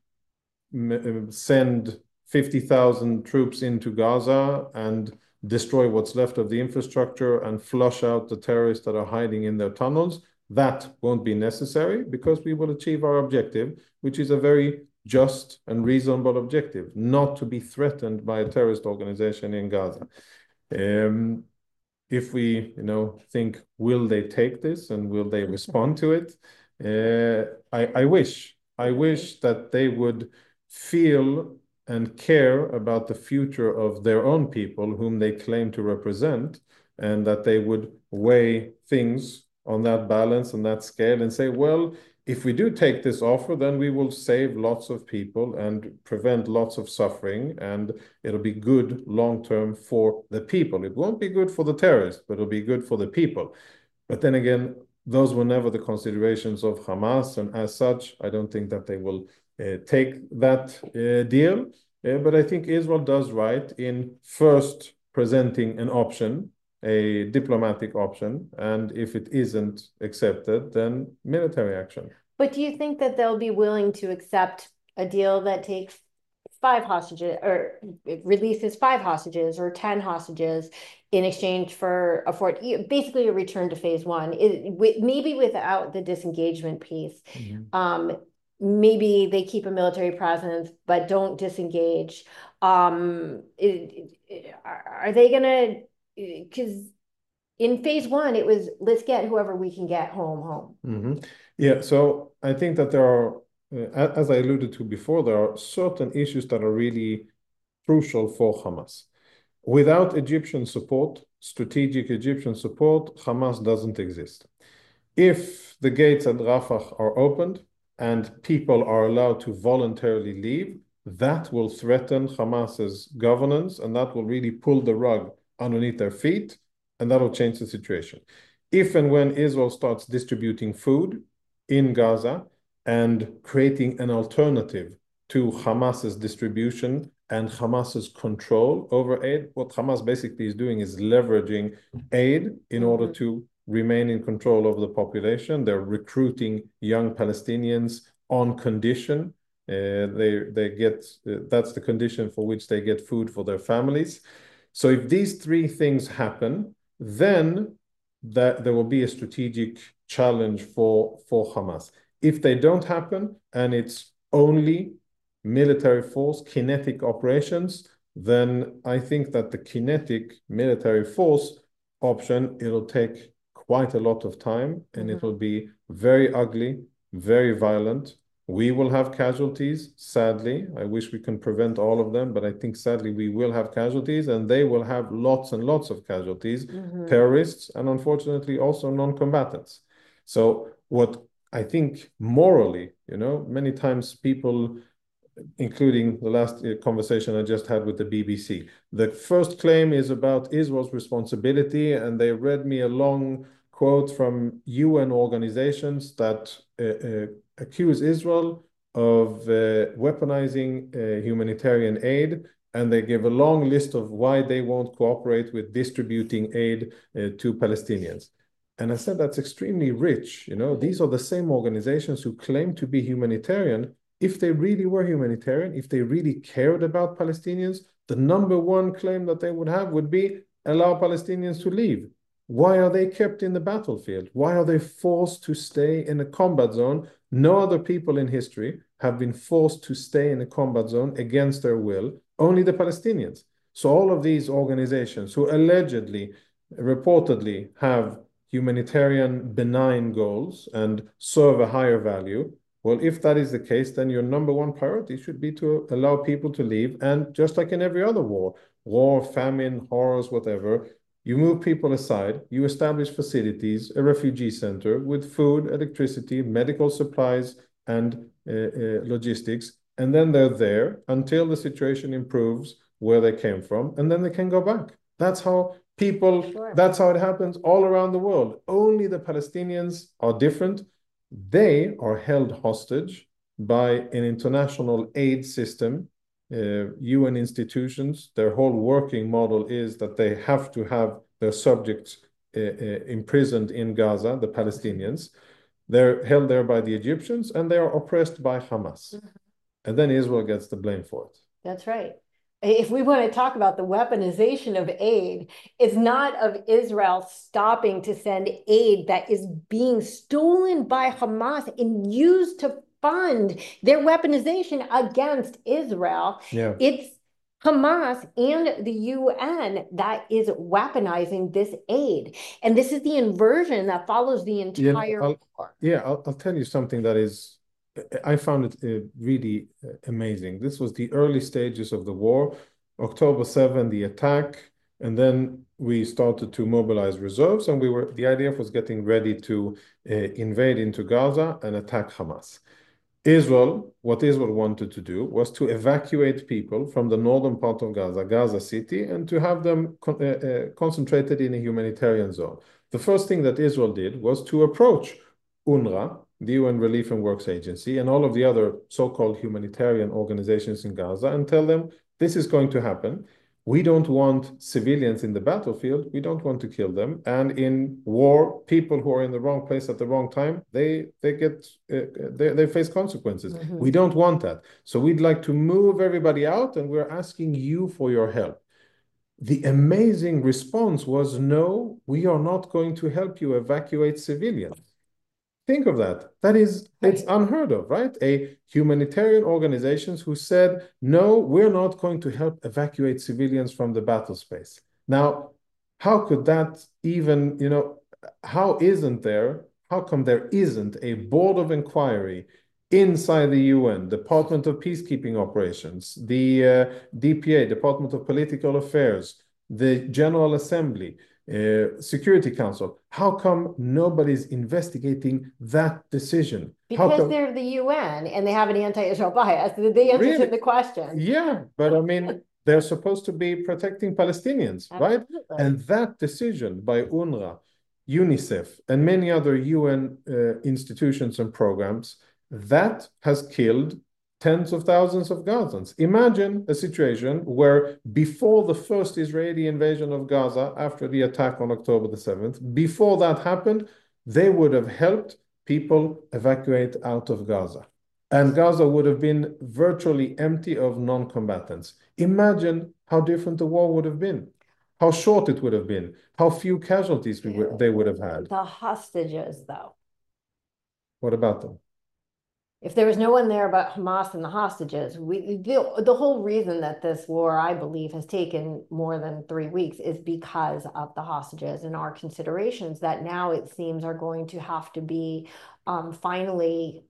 send 50,000 troops into Gaza and destroy what's left of the infrastructure and flush out the terrorists that are hiding in their tunnels. That won't be necessary because we will achieve our objective, which is a very just and reasonable objective, not to be threatened by a terrorist organization in Gaza. If we, think, will they take this and will they respond to it? I wish that they would feel and care about the future of their own people whom they claim to represent, and that they would weigh things on that balance and that scale and say, well, if we do take this offer, then we will save lots of people and prevent lots of suffering, and it'll be good long-term for the people. It won't be good for the terrorists, but it'll be good for the people. But then again, those were never the considerations of Hamas, and as such, I don't think that they will take that deal. But I think Israel does right in first presenting an option, a diplomatic option, and if it isn't accepted, then military action. But do you think that they'll be willing to accept a deal that takes 5 hostages or releases 5 hostages or 10 hostages in exchange for basically a return to phase 1, maybe without the disengagement piece? Mm-hmm. Maybe they keep a military presence but don't disengage. Are they gonna, because in phase 1 it was let's get whoever we can get home. Mm-hmm. Yeah, so I think that there are as I alluded to before, there are certain issues that are really crucial for Hamas. Without Egyptian support, strategic Egyptian support, Hamas doesn't exist. If the gates at Rafah are opened and people are allowed to voluntarily leave, that will threaten Hamas's governance, and that will really pull the rug underneath their feet, and that will change the situation. If and when Israel starts distributing food in Gaza and creating an alternative to Hamas's distribution and Hamas's control over aid, what Hamas basically is doing is leveraging aid in order to remain in control of the population. They're recruiting young Palestinians on condition. They get that's the condition for which they get food for their families. So if these three things happen, then there will be a strategic challenge for Hamas. If they don't happen and it's only military force, kinetic operations, then I think that the kinetic military force option, it'll take quite a lot of time, and it will be very ugly, very violent. We will have casualties, sadly. I wish we can prevent all of them, but I think sadly we will have casualties, and they will have lots and lots of casualties, terrorists, and unfortunately also non-combatants. So what I think morally, many times people, including the last conversation I just had with the BBC. The first claim is about Israel's responsibility, and they read me a long quote from UN organizations that accuse Israel of weaponizing humanitarian aid, and they give a long list of why they won't cooperate with distributing aid to Palestinians. And I said, that's extremely rich. These are the same organizations who claim to be humanitarian. If they really were humanitarian, if they really cared about Palestinians, the number one claim that they would have would be allow Palestinians to leave. Why are they kept in the battlefield? Why are they forced to stay in a combat zone? No other people in history have been forced to stay in a combat zone against their will, only the Palestinians. So all of these organizations who allegedly, reportedly have humanitarian benign goals and serve a higher value, well, if that is the case, then your number one priority should be to allow people to leave. And just like in every other war, famine, horrors, whatever, you move people aside, you establish facilities, a refugee center with food, electricity, medical supplies, and logistics. And then they're there until the situation improves where they came from, and then they can go back. That's how that's how it happens all around the world. Only the Palestinians are different. They are held hostage by an international aid system, UN institutions. Their whole working model is that they have to have their subjects imprisoned in Gaza, the Palestinians. They're held there by the Egyptians, and they are oppressed by Hamas. And then Israel gets the blame for it. That's right. If we want to talk about the weaponization of aid, it's not of Israel stopping to send aid that is being stolen by Hamas and used to fund their weaponization against Israel. Yeah. It's Hamas and the UN that is weaponizing this aid. And this is the inversion that follows the entire war. I'll tell you something that is, I found it really amazing. This was the early stages of the war, October 7, the attack, and then we started to mobilize reserves, and the IDF was getting ready to invade into Gaza and attack Hamas. What Israel wanted to do was to evacuate people from the northern part of Gaza, Gaza City, and to have them concentrated in a humanitarian zone. The first thing that Israel did was to approach UNRWA, the UN Relief and Works Agency, and all of the other so-called humanitarian organizations in Gaza, and tell them, this is going to happen. We don't want civilians in the battlefield. We don't want to kill them. And in war, people who are in the wrong place at the wrong time, they face consequences. We don't want that. So we'd like to move everybody out, and we're asking you for your help. The amazing response was, no, we are not going to help you evacuate civilians. Think of that. It's unheard of, right? A humanitarian organizations who said, no, we're not going to help evacuate civilians from the battle space. Now, how could that even, how come there isn't a board of inquiry inside the UN, Department of Peacekeeping Operations, the DPA, Department of Political Affairs, the General Assembly, Security Council. How come nobody's investigating that decision? Because they're the UN and they have an anti-Israel bias. The answer to the question. Yeah, but I mean, they're supposed to be protecting Palestinians, right? And that decision by UNRWA, UNICEF, and many other UN institutions and programs, that has killed tens of thousands of Gazans. Imagine a situation where before the first Israeli invasion of Gaza, after the attack on October the 7th, before that happened, they would have helped people evacuate out of Gaza. And Gaza would have been virtually empty of non-combatants. Imagine how different the war would have been, how short it would have been, how few casualties they would have had. The hostages, though. What about them? If there was no one there but Hamas and the hostages, the whole reason that this war, I believe, has taken more than 3 weeks is because of the hostages and our considerations that now it seems are going to have to be finally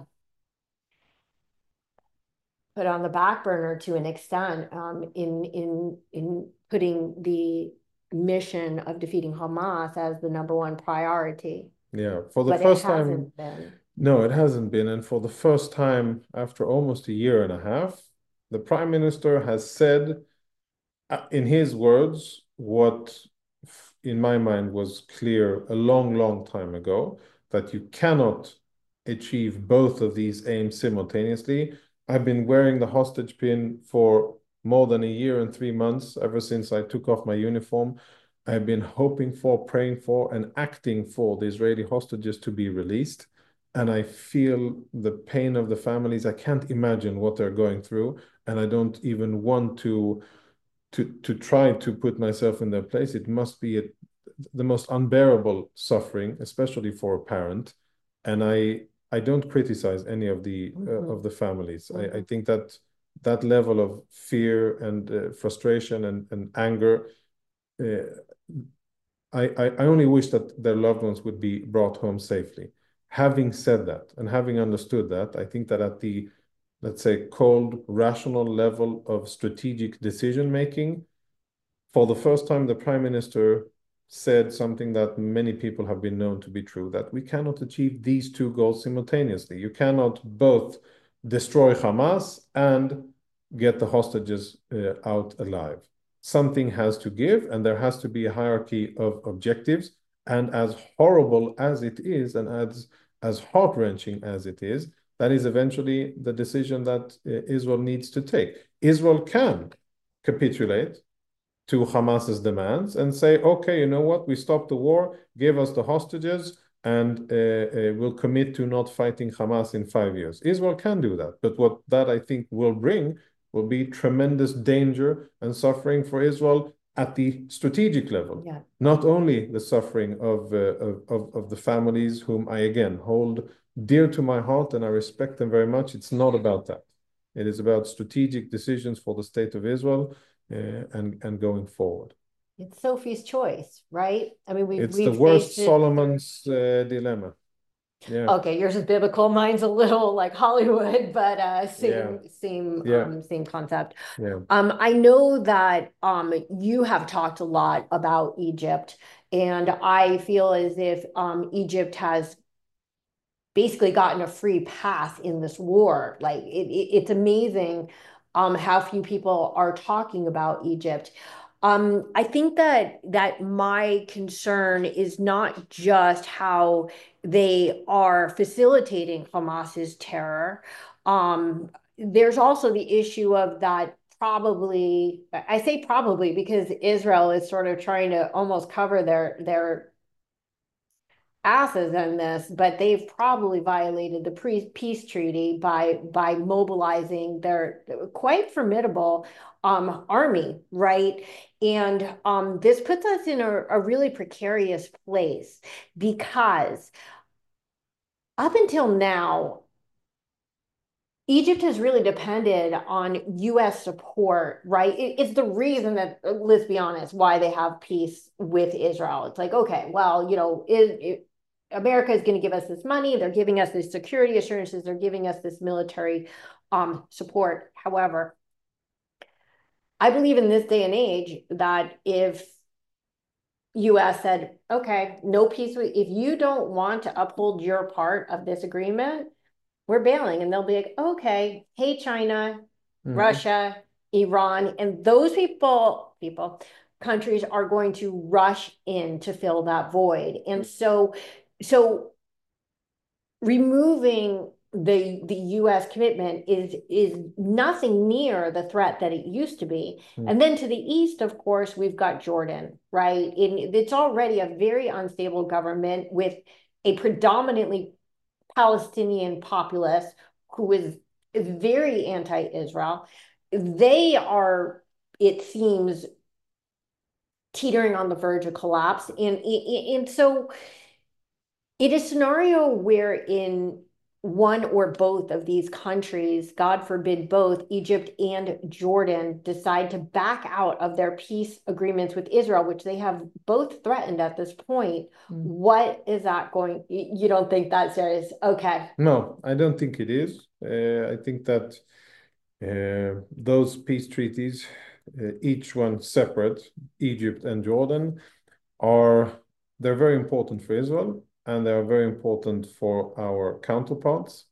put on the back burner to an extent in putting the mission of defeating Hamas as the #1 priority. Yeah, for the first time. No, it hasn't been. And for the first time after almost a year and a half, the Prime Minister has said, in his words, what in my mind was clear a long, long time ago, that you cannot achieve both of these aims simultaneously. I've been wearing the hostage pin for more than a year and 3 months, ever since I took off my uniform. I've been hoping for, praying for, and acting for the Israeli hostages to be released. And I feel the pain of the families. I can't imagine what they're going through. And I don't even want to try to put myself in their place. It must be the most unbearable suffering, especially for a parent. And I don't criticize any of the families. I think that level of fear and frustration and anger, I only wish that their loved ones would be brought home safely. Having said that and having understood that, I think that at the, let's say, cold, rational level of strategic decision-making, for the first time, the Prime Minister said something that many people have been known to be true, that we cannot achieve these two goals simultaneously. You cannot both destroy Hamas and get the hostages out alive. Something has to give, and there has to be a hierarchy of objectives. And as horrible as it is, and as heart-wrenching as it is, that is eventually the decision that Israel needs to take. Israel can capitulate to Hamas's demands and say, okay, you know what, we stopped the war, give us the hostages, and we'll commit to not fighting Hamas in 5 years. Israel can do that, but what that I think will bring will be tremendous danger and suffering for Israel at the strategic level. Yeah. Not only the suffering of the families whom I again hold dear to my heart and I respect them very much. It's not about that. It is about strategic decisions for the state of Israel and going forward. It's Sophie's choice, right? I mean, it's the worst Solomon's dilemma. Yeah. Okay, yours is biblical. Mine's a little like Hollywood, but same concept. Yeah. I know that you have talked a lot about Egypt, and I feel as if Egypt has basically gotten a free pass in this war. Like it's amazing how few people are talking about Egypt. I think that my concern is not just how they are facilitating Hamas's terror. There's also the issue of that probably, I say probably because Israel is sort of trying to almost cover their asses in this, but they've probably violated the peace treaty by mobilizing their quite formidable army, right? And this puts us in a really precarious place because up until now, Egypt has really depended on U.S. support, right? It's the reason that, let's be honest, why they have peace with Israel. It's like, okay, well, America is going to give us this money. They're giving us this security assurances. They're giving us this military support. However, I believe in this day and age that if US said, okay, no peace, if you don't want to uphold your part of this agreement, we're bailing. And they'll be like, okay, hey, China, Russia, Iran, and those countries are going to rush in to fill that void. And so removing the US commitment is nothing near the threat that it used to be. And then to the east, of course, we've got Jordan, right? It's already a very unstable government with a predominantly Palestinian populace who is very anti-Israel. They are, it seems, teetering on the verge of collapse. And so in a scenario wherein one or both of these countries, God forbid both, Egypt and Jordan, decide to back out of their peace agreements with Israel, which they have both threatened at this point, what is that going? You don't think that's serious? Okay. No, I don't think it is. I think that those peace treaties, each one separate, Egypt and Jordan, they're very important for Israel, and they are very important for our counterparts.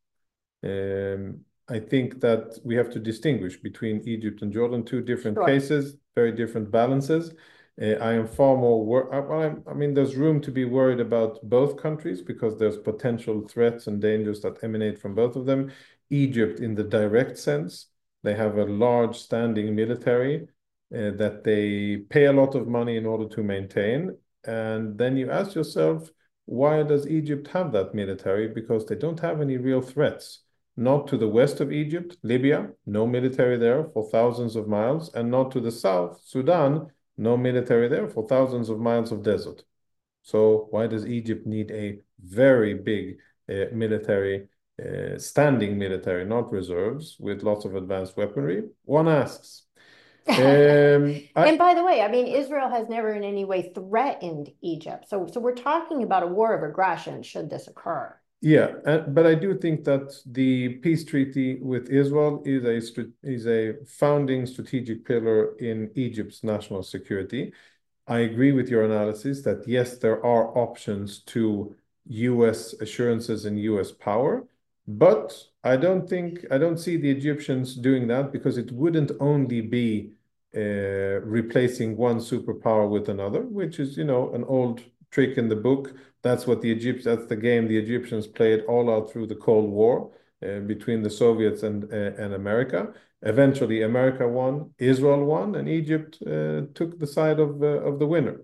I think that we have to distinguish between Egypt and Jordan, two different cases, very different balances. I am far more I mean, there's room to be worried about both countries because there's potential threats and dangers that emanate from both of them. Egypt, in the direct sense, they have a large standing military that they pay a lot of money in order to maintain. And then you ask yourself, why does Egypt have that military? Because they don't have any real threats. Not to the west of Egypt, Libya, no military there for thousands of miles, and not to the south, Sudan, no military there for thousands of miles of desert. So why does Egypt need a very big military, standing military, not reserves, with lots of advanced weaponry? One asks. And by the way, I mean, Israel has never in any way threatened Egypt. So we're talking about a war of aggression should this occur. Yeah, but I do think that the peace treaty with Israel is a founding strategic pillar in Egypt's national security. I agree with your analysis that yes, there are options to US assurances and US power, but I don't see the Egyptians doing that because it wouldn't only be replacing one superpower with another, which is, an old trick in the book. That's the game the Egyptians played all out through the Cold War between the Soviets and America. Eventually, America won, Israel won, and Egypt took the side of the winner.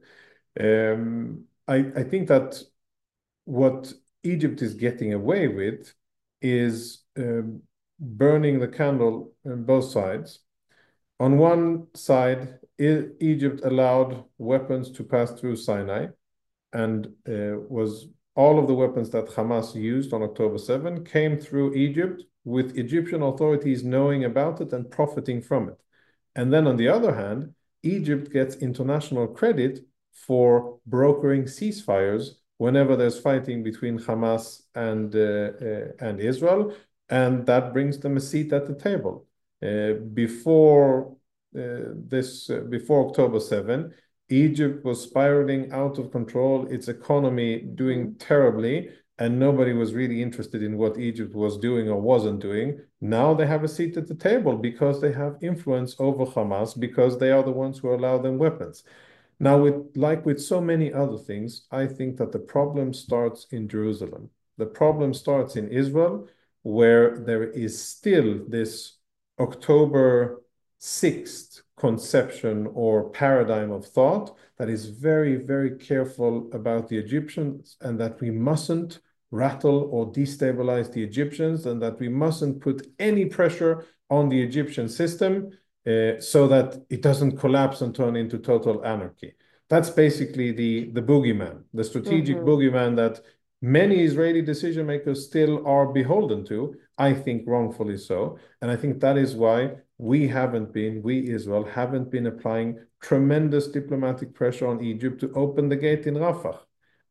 I think that what Egypt is getting away with is burning the candle on both sides. On one side, Egypt allowed weapons to pass through Sinai, and was all of the weapons that Hamas used on October 7 came through Egypt, with Egyptian authorities knowing about it and profiting from it. And then on the other hand, Egypt gets international credit for brokering ceasefires whenever there's fighting between Hamas and Israel, and that brings them a seat at the table. Before October 7, Egypt was spiraling out of control, its economy doing terribly, and nobody was really interested in what Egypt was doing or wasn't doing. Now they have a seat at the table because they have influence over Hamas, because they are the ones who allow them weapons. Now, with so many other things, I think that the problem starts in Jerusalem. The problem starts in Israel, where there is still this October 6th conception or paradigm of thought that is very, very careful about the Egyptians, and that we mustn't rattle or destabilize the Egyptians, and that we mustn't put any pressure on the Egyptian system so that it doesn't collapse and turn into total anarchy. That's basically the boogeyman, the strategic boogeyman that many Israeli decision makers still are beholden to, I think wrongfully so. And I think that is why we, Israel, haven't been applying tremendous diplomatic pressure on Egypt to open the gate in Rafah.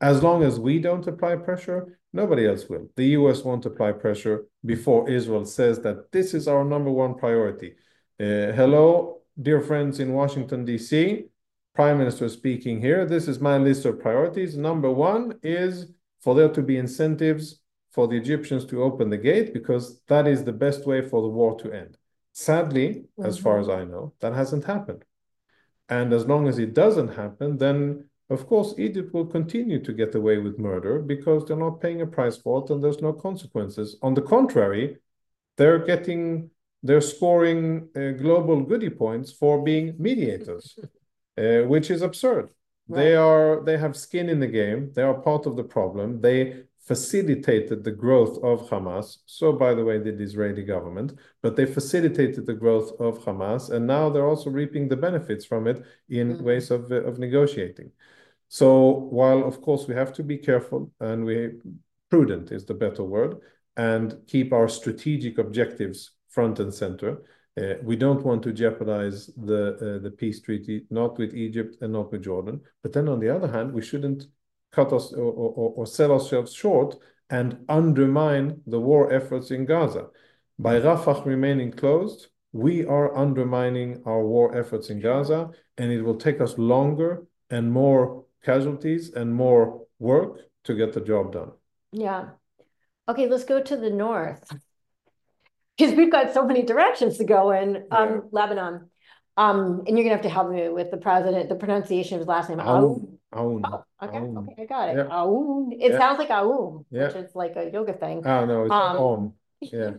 As long as we don't apply pressure, nobody else will. The US won't apply pressure before Israel says that this is our number one priority. Hello, dear friends in Washington, D.C., Prime Minister speaking here. This is my list of priorities. Number one is for there to be incentives for the Egyptians to open the gate, because that is the best way for the war to end. Sadly, as far as I know, that hasn't happened. And as long as it doesn't happen, then of course Egypt will continue to get away with murder because they're not paying a price for it and there's no consequences. On the contrary, they're scoring global goodie points for being mediators, which is absurd. Right. They have skin in the game. They are part of the problem. They facilitated the growth of Hamas. So, by the way, did the Israeli government, but they facilitated the growth of Hamas, and now they're also reaping the benefits from it in ways of negotiating. So, while of course we have to be careful and prudent is the better word, and keep our strategic objectives front and center, we don't want to jeopardize the peace treaty, not with Egypt and not with Jordan. But then on the other hand, we shouldn't cut us or sell ourselves short and undermine the war efforts in Gaza. By Rafah remaining closed, we are undermining our war efforts in Gaza, and it will take us longer and more casualties and more work to get the job done. Yeah. Okay, let's go to the north, because we've got so many directions to go in. Lebanon. And you're gonna have to help me with the pronunciation of his last name. Aoun. Oh, okay, I got it. Aoun. It sounds like Aoun, which is like a yoga thing. Oh no, it's Aoun. Yeah.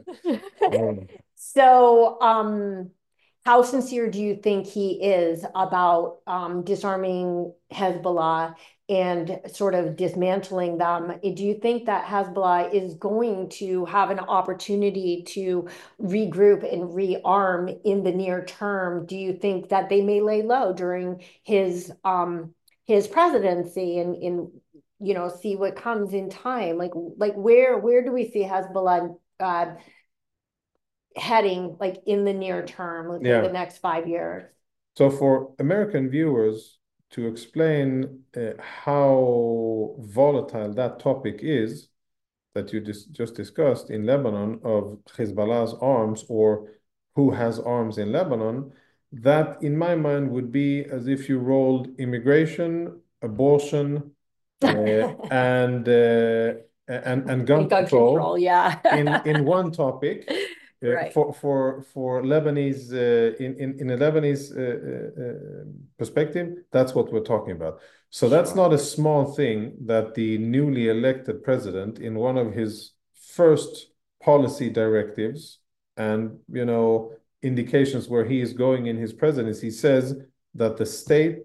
So, how sincere do you think he is about disarming Hezbollah and sort of dismantling them? Do you think that Hezbollah is going to have an opportunity to regroup and rearm in the near term? Do you think that they may lay low during his presidency and see what comes in time? Like where do we see Hezbollah heading, like in the near term, the next 5 years? So for American viewers, to explain how volatile that topic is that you just discussed in Lebanon, of Hezbollah's arms or who has arms in Lebanon, that in my mind would be as if you rolled immigration, abortion, and gun control, in one topic. Right. For Lebanese in a Lebanese perspective, that's what we're talking about. So that's not a small thing that the newly elected president, in one of his first policy directives and indications where he is going in his presidency, says that the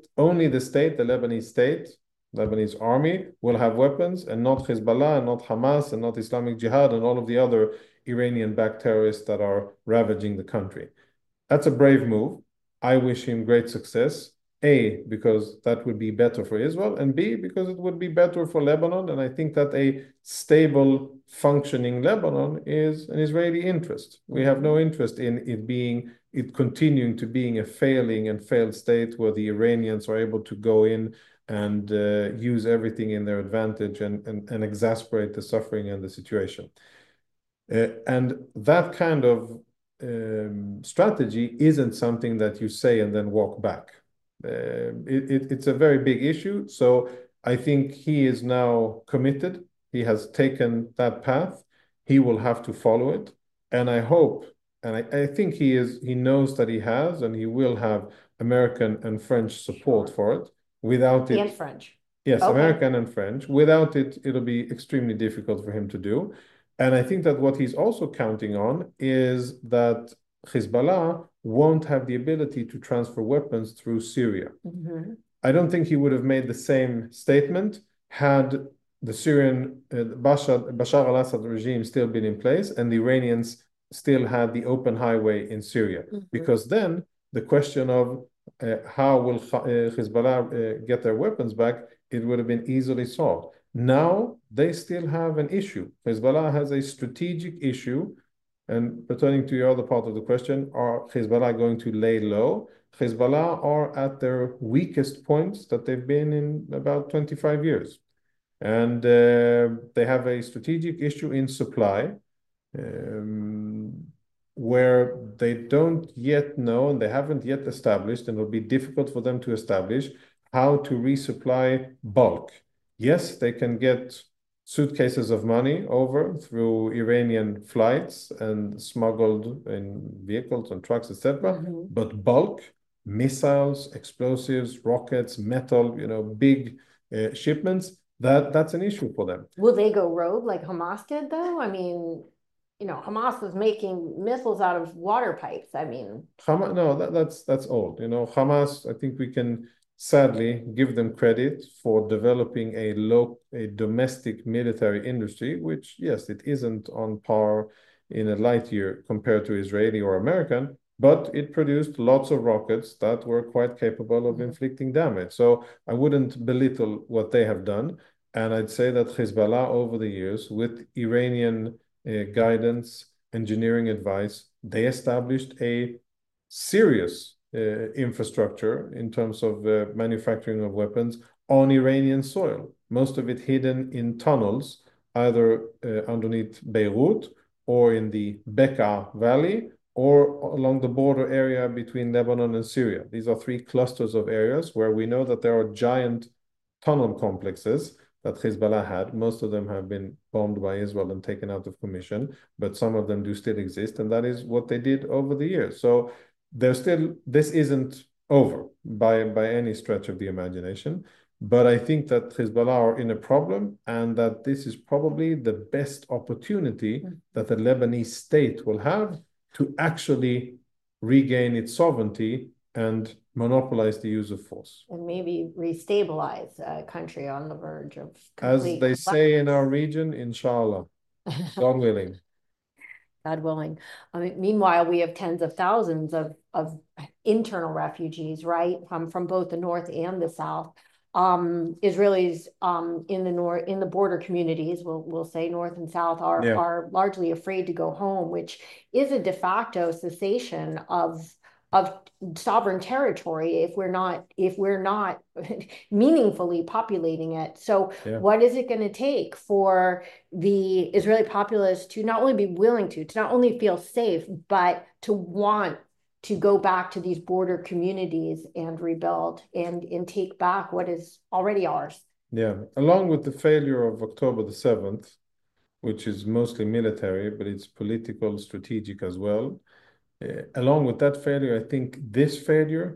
Lebanese army will have weapons, and not Hezbollah, and not Hamas, and not Islamic Jihad, and all of the other Iranian-backed terrorists that are ravaging the country. That's a brave move. I wish him great success. A, because that would be better for Israel, and B, because it would be better for Lebanon. And I think that a stable, functioning Lebanon is an Israeli interest. We have no interest in it continuing to being a failing and failed state where the Iranians are able to go in and use everything in their advantage and exasperate the suffering and the situation. And that kind of strategy isn't something that you say and then walk back. It's a very big issue. So I think he is now committed. He has taken that path. He will have to follow it. And I hope, and I think he knows that he has, and he will have American and French support for it. Without it, and French. Yes, okay. American and French. Without it, it'll be extremely difficult for him to do. And I think that what he's also counting on is that Hezbollah won't have the ability to transfer weapons through Syria. I don't think he would have made the same statement had the Syrian Bashar al-Assad regime still been in place and the Iranians still had the open highway in Syria. Because then the question of how will Hezbollah get their weapons back, it would have been easily solved. Now they still have an issue. Hezbollah has a strategic issue. And returning to your other part of the question, are Hezbollah going to lay low? Hezbollah are at their weakest points that they've been in about 25 years. And they have a strategic issue in supply, where they don't yet know, and they haven't yet established, and it'll be difficult for them to establish how to resupply bulk. Yes, they can get suitcases of money over through Iranian flights and smuggled in vehicles and trucks, etc. But bulk, missiles, explosives, rockets, metal, big shipments, that's an issue for them. Will they go rogue like Hamas did, though? I mean, Hamas was making missiles out of water pipes. I mean, Hamas, no, that's old. Hamas, I think we can sadly give them credit for developing a domestic military industry, which, yes, it isn't on par in a light year compared to Israeli or American, but it produced lots of rockets that were quite capable of inflicting damage. So I wouldn't belittle what they have done. And I'd say that Hezbollah over the years, with Iranian guidance, engineering advice, they established a serious infrastructure in terms of manufacturing of weapons on Iranian soil, most of it hidden in tunnels, either underneath Beirut or in the Bekaa Valley or along the border area between Lebanon and Syria. These are three clusters of areas where we know that there are giant tunnel complexes that Hezbollah had. Most of them have been bombed by Israel and taken out of commission, but some of them do still exist, and that is what they did over the years. So this isn't over by any stretch of the imagination, but I think that Hezbollah are in a problem, and that this is probably the best opportunity that the Lebanese state will have to actually regain its sovereignty and monopolize the use of force. And maybe restabilize a country on the verge of complete As they say in our region, inshallah, God willing. God willing. I mean, meanwhile, we have tens of thousands of internal refugees, right, from both the north and the south. Israelis in the border communities, we'll say north and south, are largely afraid to go home, which is a de facto cessation of sovereign territory if we're not meaningfully populating it. So what is it going to take for the Israeli populace to not only be willing to not only feel safe, but to want to go back to these border communities and rebuild and take back what is already ours? Yeah, along with the failure of October the 7th, which is mostly military, but it's political, strategic as well. Along with that failure, I think this failure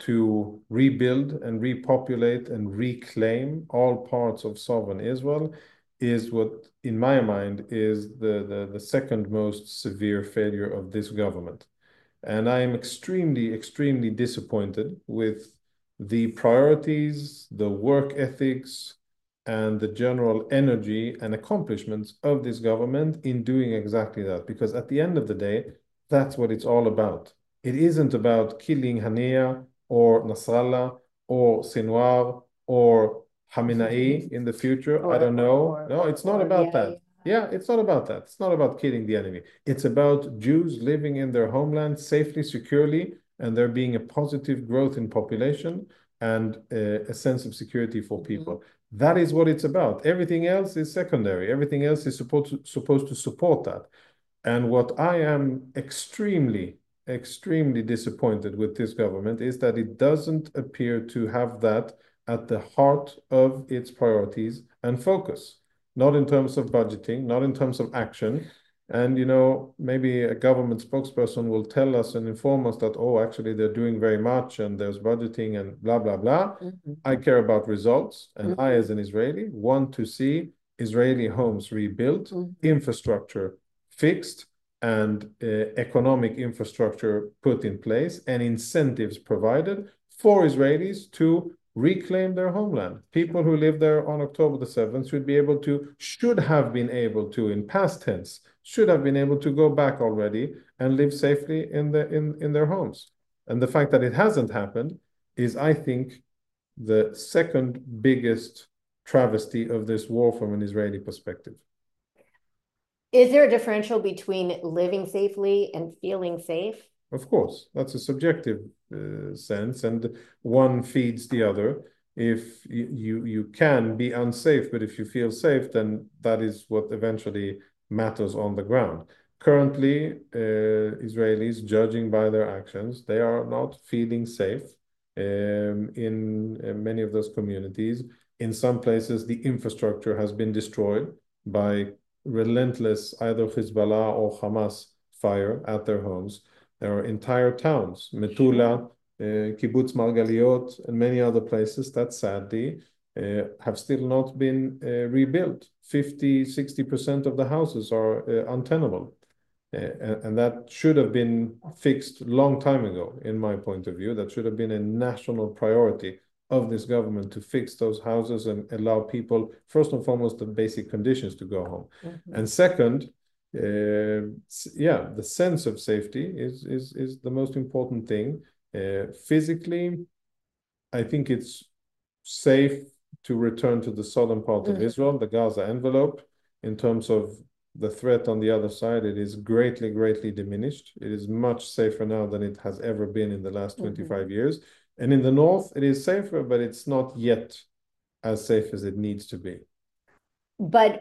to rebuild and repopulate and reclaim all parts of sovereign Israel is what, in my mind, is the second most severe failure of this government. And I am extremely, extremely disappointed with the priorities, the work ethics, and the general energy and accomplishments of this government in doing exactly that. Because at the end of the day, that's what it's all about. It isn't about killing Haniya or Nasrallah or Sinwar or Khamenei in the future. I don't know. No, it's not about that. Yeah, it's not about that. It's not about killing the enemy. It's about Jews living in their homeland safely, securely, and there being a positive growth in population and a sense of security for people. That is what it's about. Everything else is secondary. Everything else is supposed to support that. And what I am extremely, extremely disappointed with this government is that it doesn't appear to have that at the heart of its priorities and focus. Not in terms of budgeting, not in terms of action. And, maybe a government spokesperson will tell us and inform us that, oh, actually, they're doing very much and there's budgeting and blah, blah, blah. I care about results. And I, as an Israeli, want to see Israeli homes rebuilt, infrastructure fixed, and economic infrastructure put in place and incentives provided for Israelis to reclaim their homeland. People who lived there on October the 7th should have been able to, in past tense, should have been able to go back already and live safely in their homes. And the fact that it hasn't happened is, I think, the second biggest travesty of this war from an Israeli perspective. Is there a differential between living safely and feeling safe? Of course, that's a subjective sense, and one feeds the other. If you can be unsafe, but if you feel safe, then that is what eventually matters on the ground. Currently, Israelis, judging by their actions, they are not feeling safe in many of those communities. In some places, the infrastructure has been destroyed by relentless either Hezbollah or Hamas fire at their homes. There are entire towns, Metula, Kibbutz Margaliot, and many other places that sadly have still not been rebuilt. 50–60% of the houses are untenable. And that should have been fixed a long time ago, in my point of view. That should have been a national priority of this government to fix those houses and allow people, first and foremost, the basic conditions to go home. And second, the sense of safety is the most important thing. Physically, I think it's safe to return to the southern part of Israel, the Gaza envelope. In terms of the threat on the other side, it is greatly, greatly diminished. It is much safer now than it has ever been in the last 25 years. And in the north, it is safer, but it's not yet as safe as it needs to be. But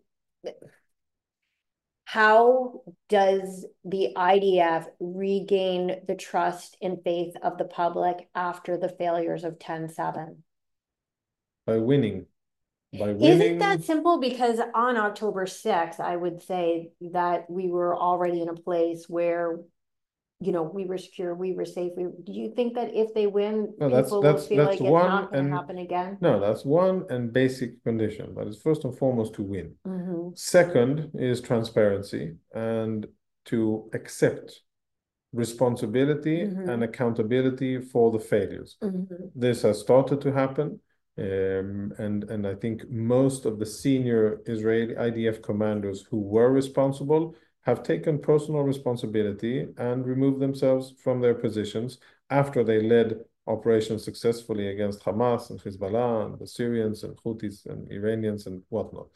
how does the IDF regain the trust and faith of the public after the failures of 10/7? By winning. Isn't that simple? Because on October 6th, I would say that we were already in a place where, you know, we were secure, we were safe. Do you think that if they win, people will feel like it's not going to happen again? No, that's one and basic condition. That is first and foremost to win. Second is transparency and to accept responsibility and accountability for the failures. This has started to happen. And I think most of the senior Israeli IDF commanders who were responsible have taken personal responsibility and removed themselves from their positions after they led operations successfully against Hamas and Hezbollah and the Syrians and Houthis and Iranians and whatnot.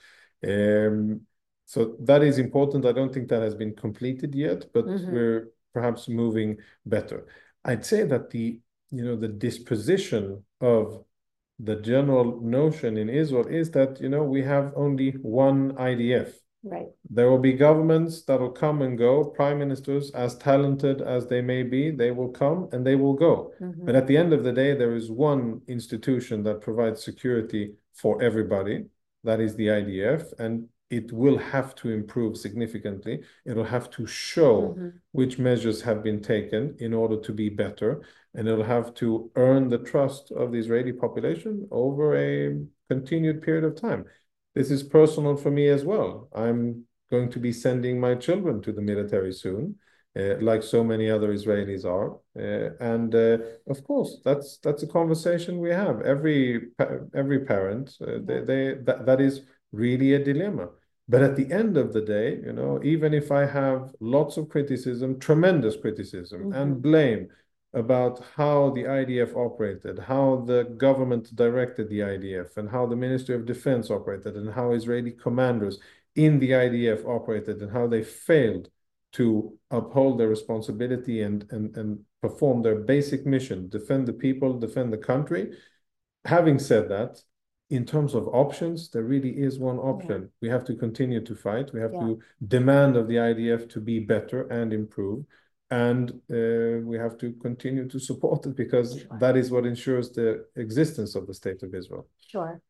So that is important. I don't think that has been completed yet, but we're perhaps moving better. I'd say that the disposition of the general notion in Israel is that, we have only one IDF. Right. There will be governments that will come and go, prime ministers, as talented as they may be, they will come and they will go. But at the end of the day, there is one institution that provides security for everybody. That is the IDF. And it will have to improve significantly. It will have to show which measures have been taken in order to be better. And it'll have to earn the trust of the Israeli population over a continued period of time. This is personal for me as well. I'm going to be sending my children to the military soon, like so many other Israelis are. And of course, that's a conversation we have. Every parent, that is really a dilemma. But at the end of the day, even if I have lots of criticism, tremendous criticism and blame about how the IDF operated, how the government directed the IDF, and how the Ministry of Defense operated, and how Israeli commanders in the IDF operated, and how they failed to uphold their responsibility and perform their basic mission, defend the people, defend the country. Having said that, in terms of options, there really is one option. We have to continue to fight. We have to demand of the IDF to be better and improve. And we have to continue to support it because that is what ensures the existence of the State of Israel. Sure.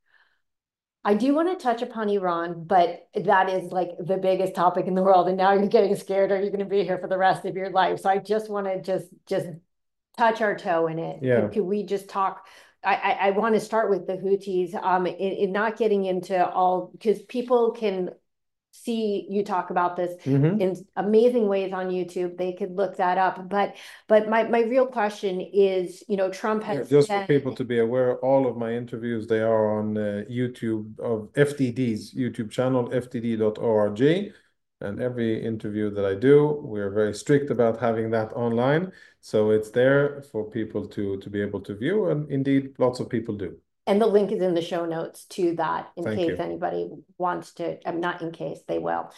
I do want to touch upon Iran, but that is like the biggest topic in the world. And now you're getting scared, or you're going to be here for the rest of your life. So I just want to just touch our toe in it. Yeah. Could we just talk? I want to start with the Houthis, in not getting into all, because people can see you talk about this in amazing ways on YouTube. They could look that up. But my real question is, Trump has just for people to be aware, all of my interviews, they are on YouTube of FDD's YouTube channel, fdd.org. And every interview that I do, we're very strict about having that online. So it's there for people to be able to view. And indeed, lots of people do. And the link is in the show notes to that in Thank case you. anybody wants to, not in case, they will.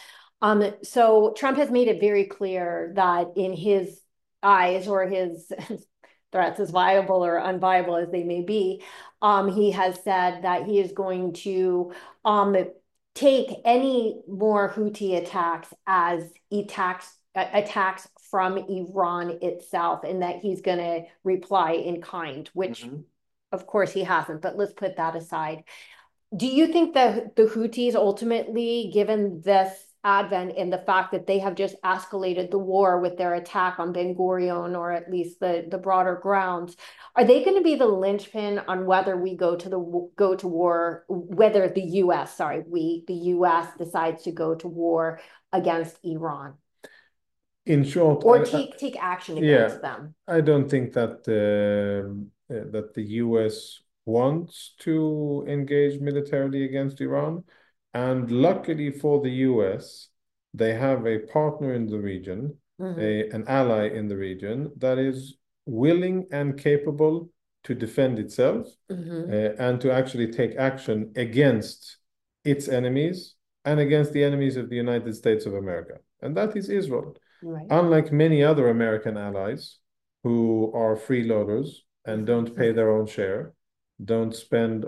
So Trump has made it very clear that in his eyes, or his threats, as viable or unviable as they may be, he has said that he is going to take any more Houthi attacks as attacks from Iran itself, and that he's going to reply in kind, which of course he hasn't, but let's put that aside. Do you think that the Houthis ultimately, given this advent and the fact that they have just escalated the war with their attack on Ben Gurion, or at least the broader grounds, are they going to be the linchpin on whether we go to war, whether the U.S. decides to go to war against Iran? In short, or take action against them? I don't think that that the U.S. wants to engage militarily against Iran. And luckily for the US, they have a partner in the region, an ally in the region that is willing and capable to defend itself and to actually take action against its enemies and against the enemies of the United States of America. And that is Israel. Right. Unlike many other American allies who are freeloaders and don't pay their own share, don't spend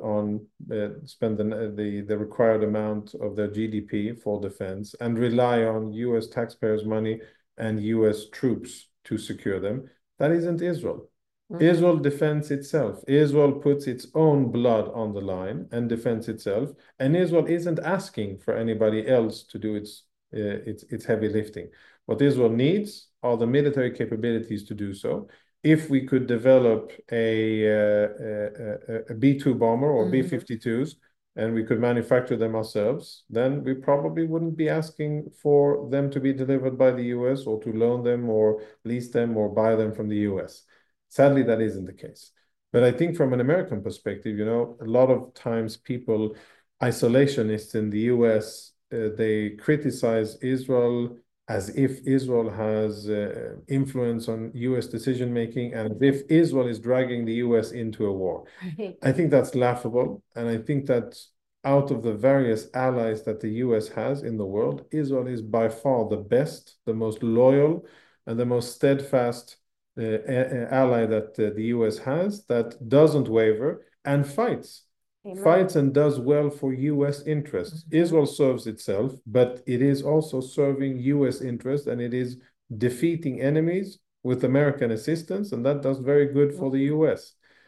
the required amount of their GDP for defense, and rely on US taxpayers' money and US troops to secure them. That isn't Israel. Israel defends itself. Israel puts its own blood on the line and defends itself. And Israel isn't asking for anybody else to do its heavy lifting. What Israel needs are the military capabilities to do so. If we could develop a B-2 bomber or B-52s, and we could manufacture them ourselves, then we probably wouldn't be asking for them to be delivered by the US, or to loan them or lease them or buy them from the US. Sadly, that isn't the case. But I think from an American perspective, a lot of times people, isolationists in the US, they criticize Israel as if Israel has influence on US decision-making, and as if Israel is dragging the US into a war. Right. I think that's laughable. And I think that out of the various allies that the US has in the world, Israel is by far the best, the most loyal, and the most steadfast ally that the US has, that doesn't waver and fights. Amen. Fights and does well for US interests. Israel serves itself, but it is also serving US interests, and it is defeating enemies with American assistance, and that does very good for the US.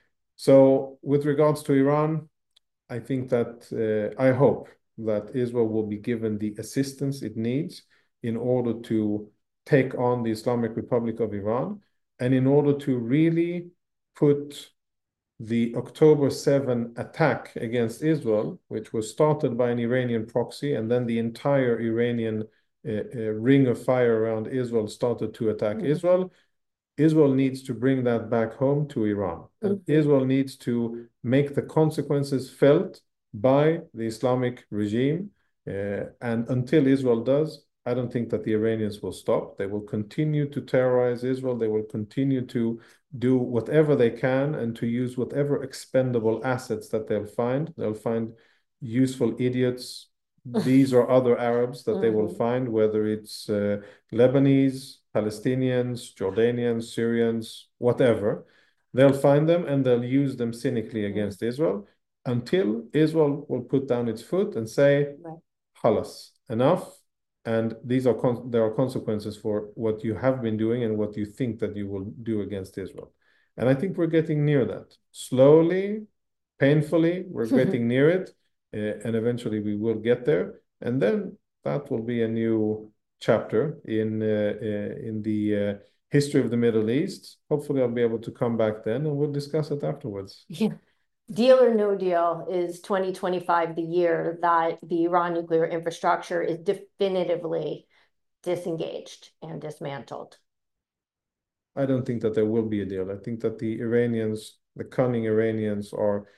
So with regards to Iran, I think that I hope that Israel will be given the assistance it needs in order to take on the Islamic Republic of Iran, and in order to really put the October 7 attack against Israel, which was started by an Iranian proxy, and then the entire Iranian ring of fire around Israel started to attack Israel. Israel needs to bring that back home to Iran. And Israel needs to make the consequences felt by the Islamic regime. And until Israel does, I don't think that the Iranians will stop. They will continue to terrorize Israel. They will continue to do whatever they can and to use whatever expendable assets that they'll find. They'll find useful idiots. These are other Arabs that they will find, whether it's Lebanese, Palestinians, Jordanians, Syrians, whatever. They'll find them and they'll use them cynically against Israel until Israel will put down its foot and say, "Halas, enough." And there are consequences for what you have been doing and what you think that you will do against Israel. And I think we're getting near that. Slowly, painfully, we're getting near it. And eventually we will get there. And then that will be a new chapter in the history of the Middle East. Hopefully I'll be able to come back then and we'll discuss it afterwards. Yeah. Deal or no deal, is 2025 the year that the Iran nuclear infrastructure is definitively disengaged and dismantled? I don't think that there will be a deal. I think that the Iranians, the cunning Iranians,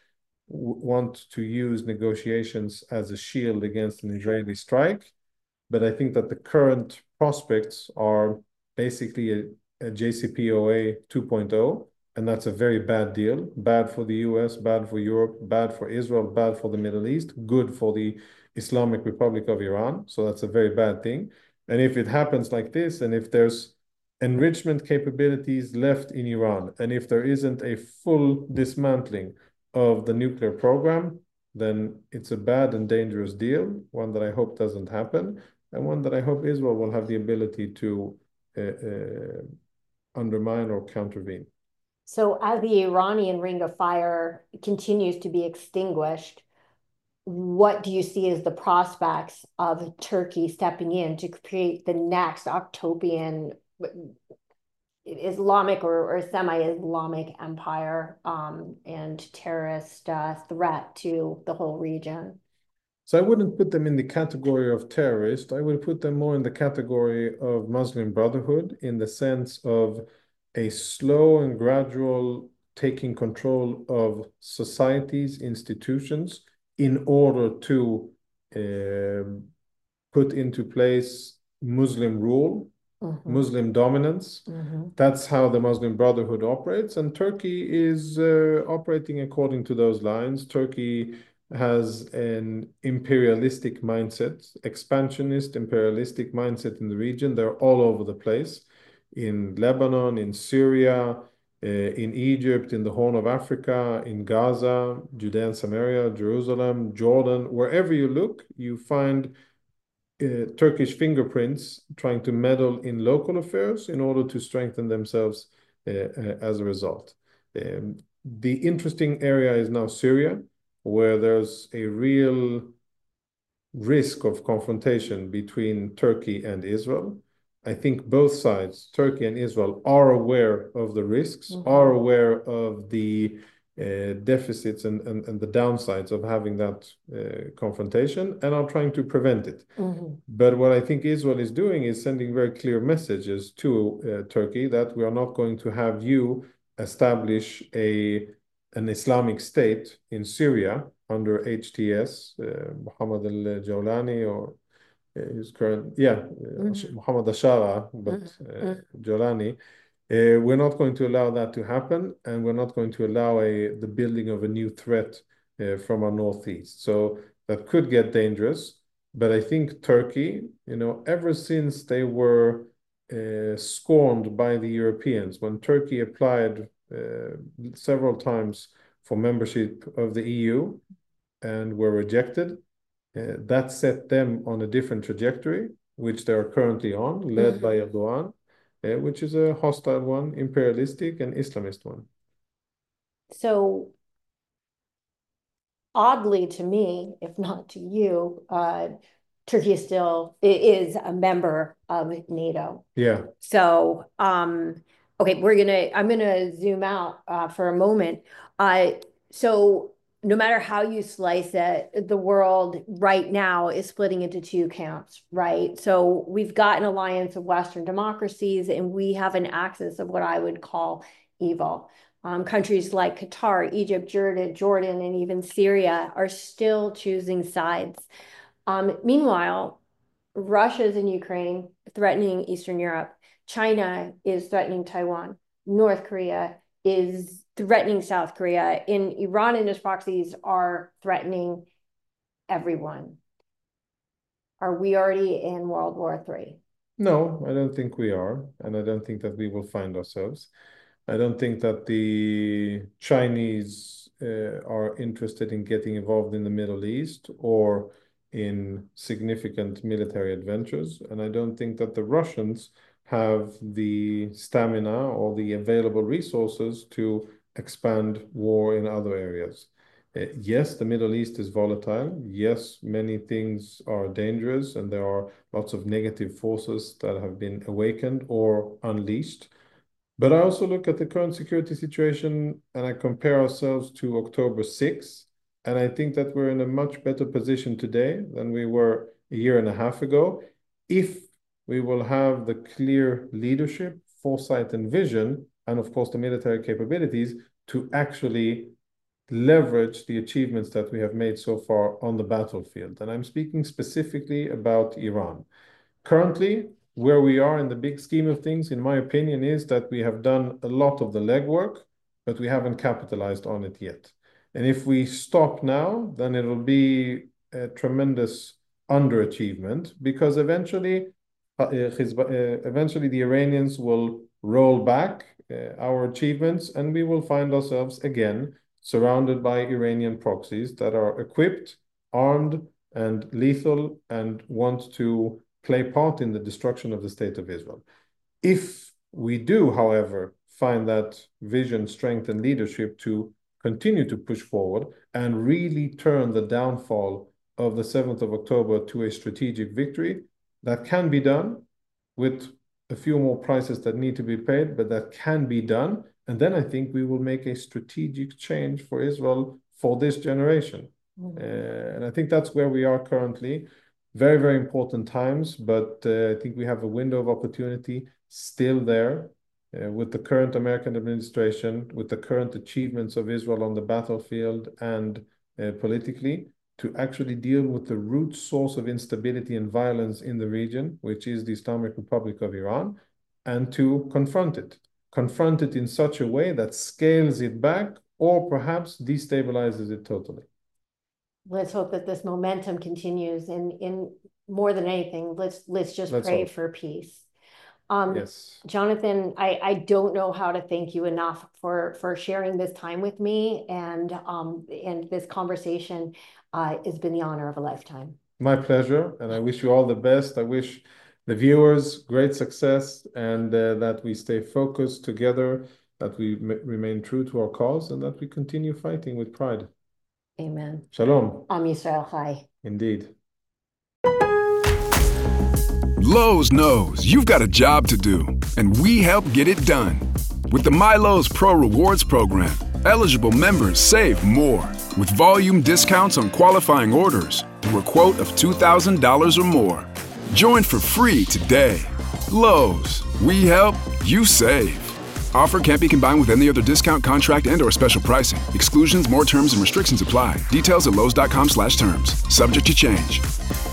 want to use negotiations as a shield against an Israeli strike. But I think that the current prospects are basically a JCPOA 2.0. And that's a very bad deal. Bad for the US, bad for Europe, bad for Israel, bad for the Middle East, good for the Islamic Republic of Iran. So that's a very bad thing. And if it happens like this, and if there's enrichment capabilities left in Iran. And if there isn't a full dismantling of the nuclear program, then it's a bad and dangerous deal, one that I hope doesn't happen, and one that I hope Israel will have the ability to undermine or countervene. So as the Iranian ring of fire continues to be extinguished, what do you see as the prospects of Turkey stepping in to create the next Octopian Islamic or semi-Islamic empire and terrorist threat to the whole region? So I wouldn't put them in the category of terrorist. I would put them more in the category of Muslim Brotherhood, in the sense of a slow and gradual taking control of societies, institutions, in order to put into place Muslim rule, Muslim dominance. That's how the Muslim Brotherhood operates, and Turkey is operating according to those lines. Turkey has an imperialistic mindset, expansionist, imperialistic mindset in the region. They're all over the place, in Lebanon, in Syria, in Egypt, in the Horn of Africa, in Gaza, Judea and Samaria, Jerusalem, Jordan. Wherever you look, you find Turkish fingerprints trying to meddle in local affairs in order to strengthen themselves as a result. The interesting area is now Syria, where there's a real risk of confrontation between Turkey and Israel. I think both sides, Turkey and Israel, are aware of the risks, are aware of the deficits and the downsides of having that confrontation, and are trying to prevent it. But what I think Israel is doing is sending very clear messages to Turkey that we are not going to have you establish an Islamic State in Syria under HTS, Mohammed al-Jawlani, or his current, Mohammed Ashara, but Jawlani. We're not going to allow that to happen, and we're not going to allow the building of a new threat from our northeast. So that could get dangerous. But I think Turkey, ever since they were scorned by the Europeans, when Turkey applied several times for membership of the EU and were rejected, that set them on a different trajectory, which they are currently on, led by Erdogan, which is a hostile one, imperialistic and Islamist one. So oddly to me, if not to you, Turkey is a member of NATO. Yeah. So, okay, I'm gonna zoom out for a moment. So no matter how you slice it, the world right now is splitting into two camps, right? So we've got an alliance of Western democracies, and we have an axis of what I would call evil. Countries like Qatar, Egypt, Jordan, and even Syria are still choosing sides. Meanwhile, Russia's in Ukraine, threatening Eastern Europe. China is threatening Taiwan. North Korea is threatening South Korea. And Iran and its proxies are threatening everyone. Are we already in World War III? No, I don't think we are. And I don't think that we will find ourselves. I don't think that the Chinese are interested in getting involved in the Middle East or in significant military adventures. And I don't think that the Russians have the stamina or the available resources to expand war in other areas. Yes, the Middle East is volatile. Yes, many things are dangerous, and there are lots of negative forces that have been awakened or unleashed. But I also look at the current security situation, and I compare ourselves to October 6th. And I think that we're in a much better position today than we were a year and a half ago, if we will have the clear leadership, foresight, and vision, and of course the military capabilities to actually leverage the achievements that we have made so far on the battlefield. And I'm speaking specifically about Iran. Currently, where we are in the big scheme of things, in my opinion, is that we have done a lot of the legwork, but we haven't capitalized on it yet. And if we stop now, then it'll be a tremendous underachievement, because eventually eventually the Iranians will roll back our achievements, and we will find ourselves again surrounded by Iranian proxies that are equipped, armed, and lethal, and want to play part in the destruction of the state of Israel. If we do, however, find that vision, strength, and leadership to continue to push forward and really turn the downfall of the 7th of October to a strategic victory, that can be done with a few more prices that need to be paid, but that can be done. And then I think we will make a strategic change for Israel for this generation. And I think that's where we are currently. Very, very important times, but I think we have a window of opportunity still there with the current American administration, with the current achievements of Israel on the battlefield and politically, to actually deal with the root source of instability and violence in the region, which is the Islamic Republic of Iran, and to confront it in such a way that scales it back or perhaps destabilizes it totally. Let's hope that this momentum continues, and in more than anything, let's just pray for peace. Yes. Jonathan, I don't know how to thank you enough for sharing this time with me, and this conversation has been the honor of a lifetime. My pleasure, and I wish you all the best. I wish the viewers great success, and that we stay focused together, that we remain true to our cause, and that we continue fighting with pride. Amen. Shalom. Am Yisrael Chai. Indeed. Lowe's knows you've got a job to do, and we help get it done. With the MyLowe's Pro Rewards program, eligible members save more, with volume discounts on qualifying orders through a quote of $2,000 or more. Join for free today. Lowe's, we help, you save. Offer can't be combined with any other discount, contract, and/or special pricing. Exclusions, more terms, and restrictions apply. Details at lowes.com/terms. Subject to change.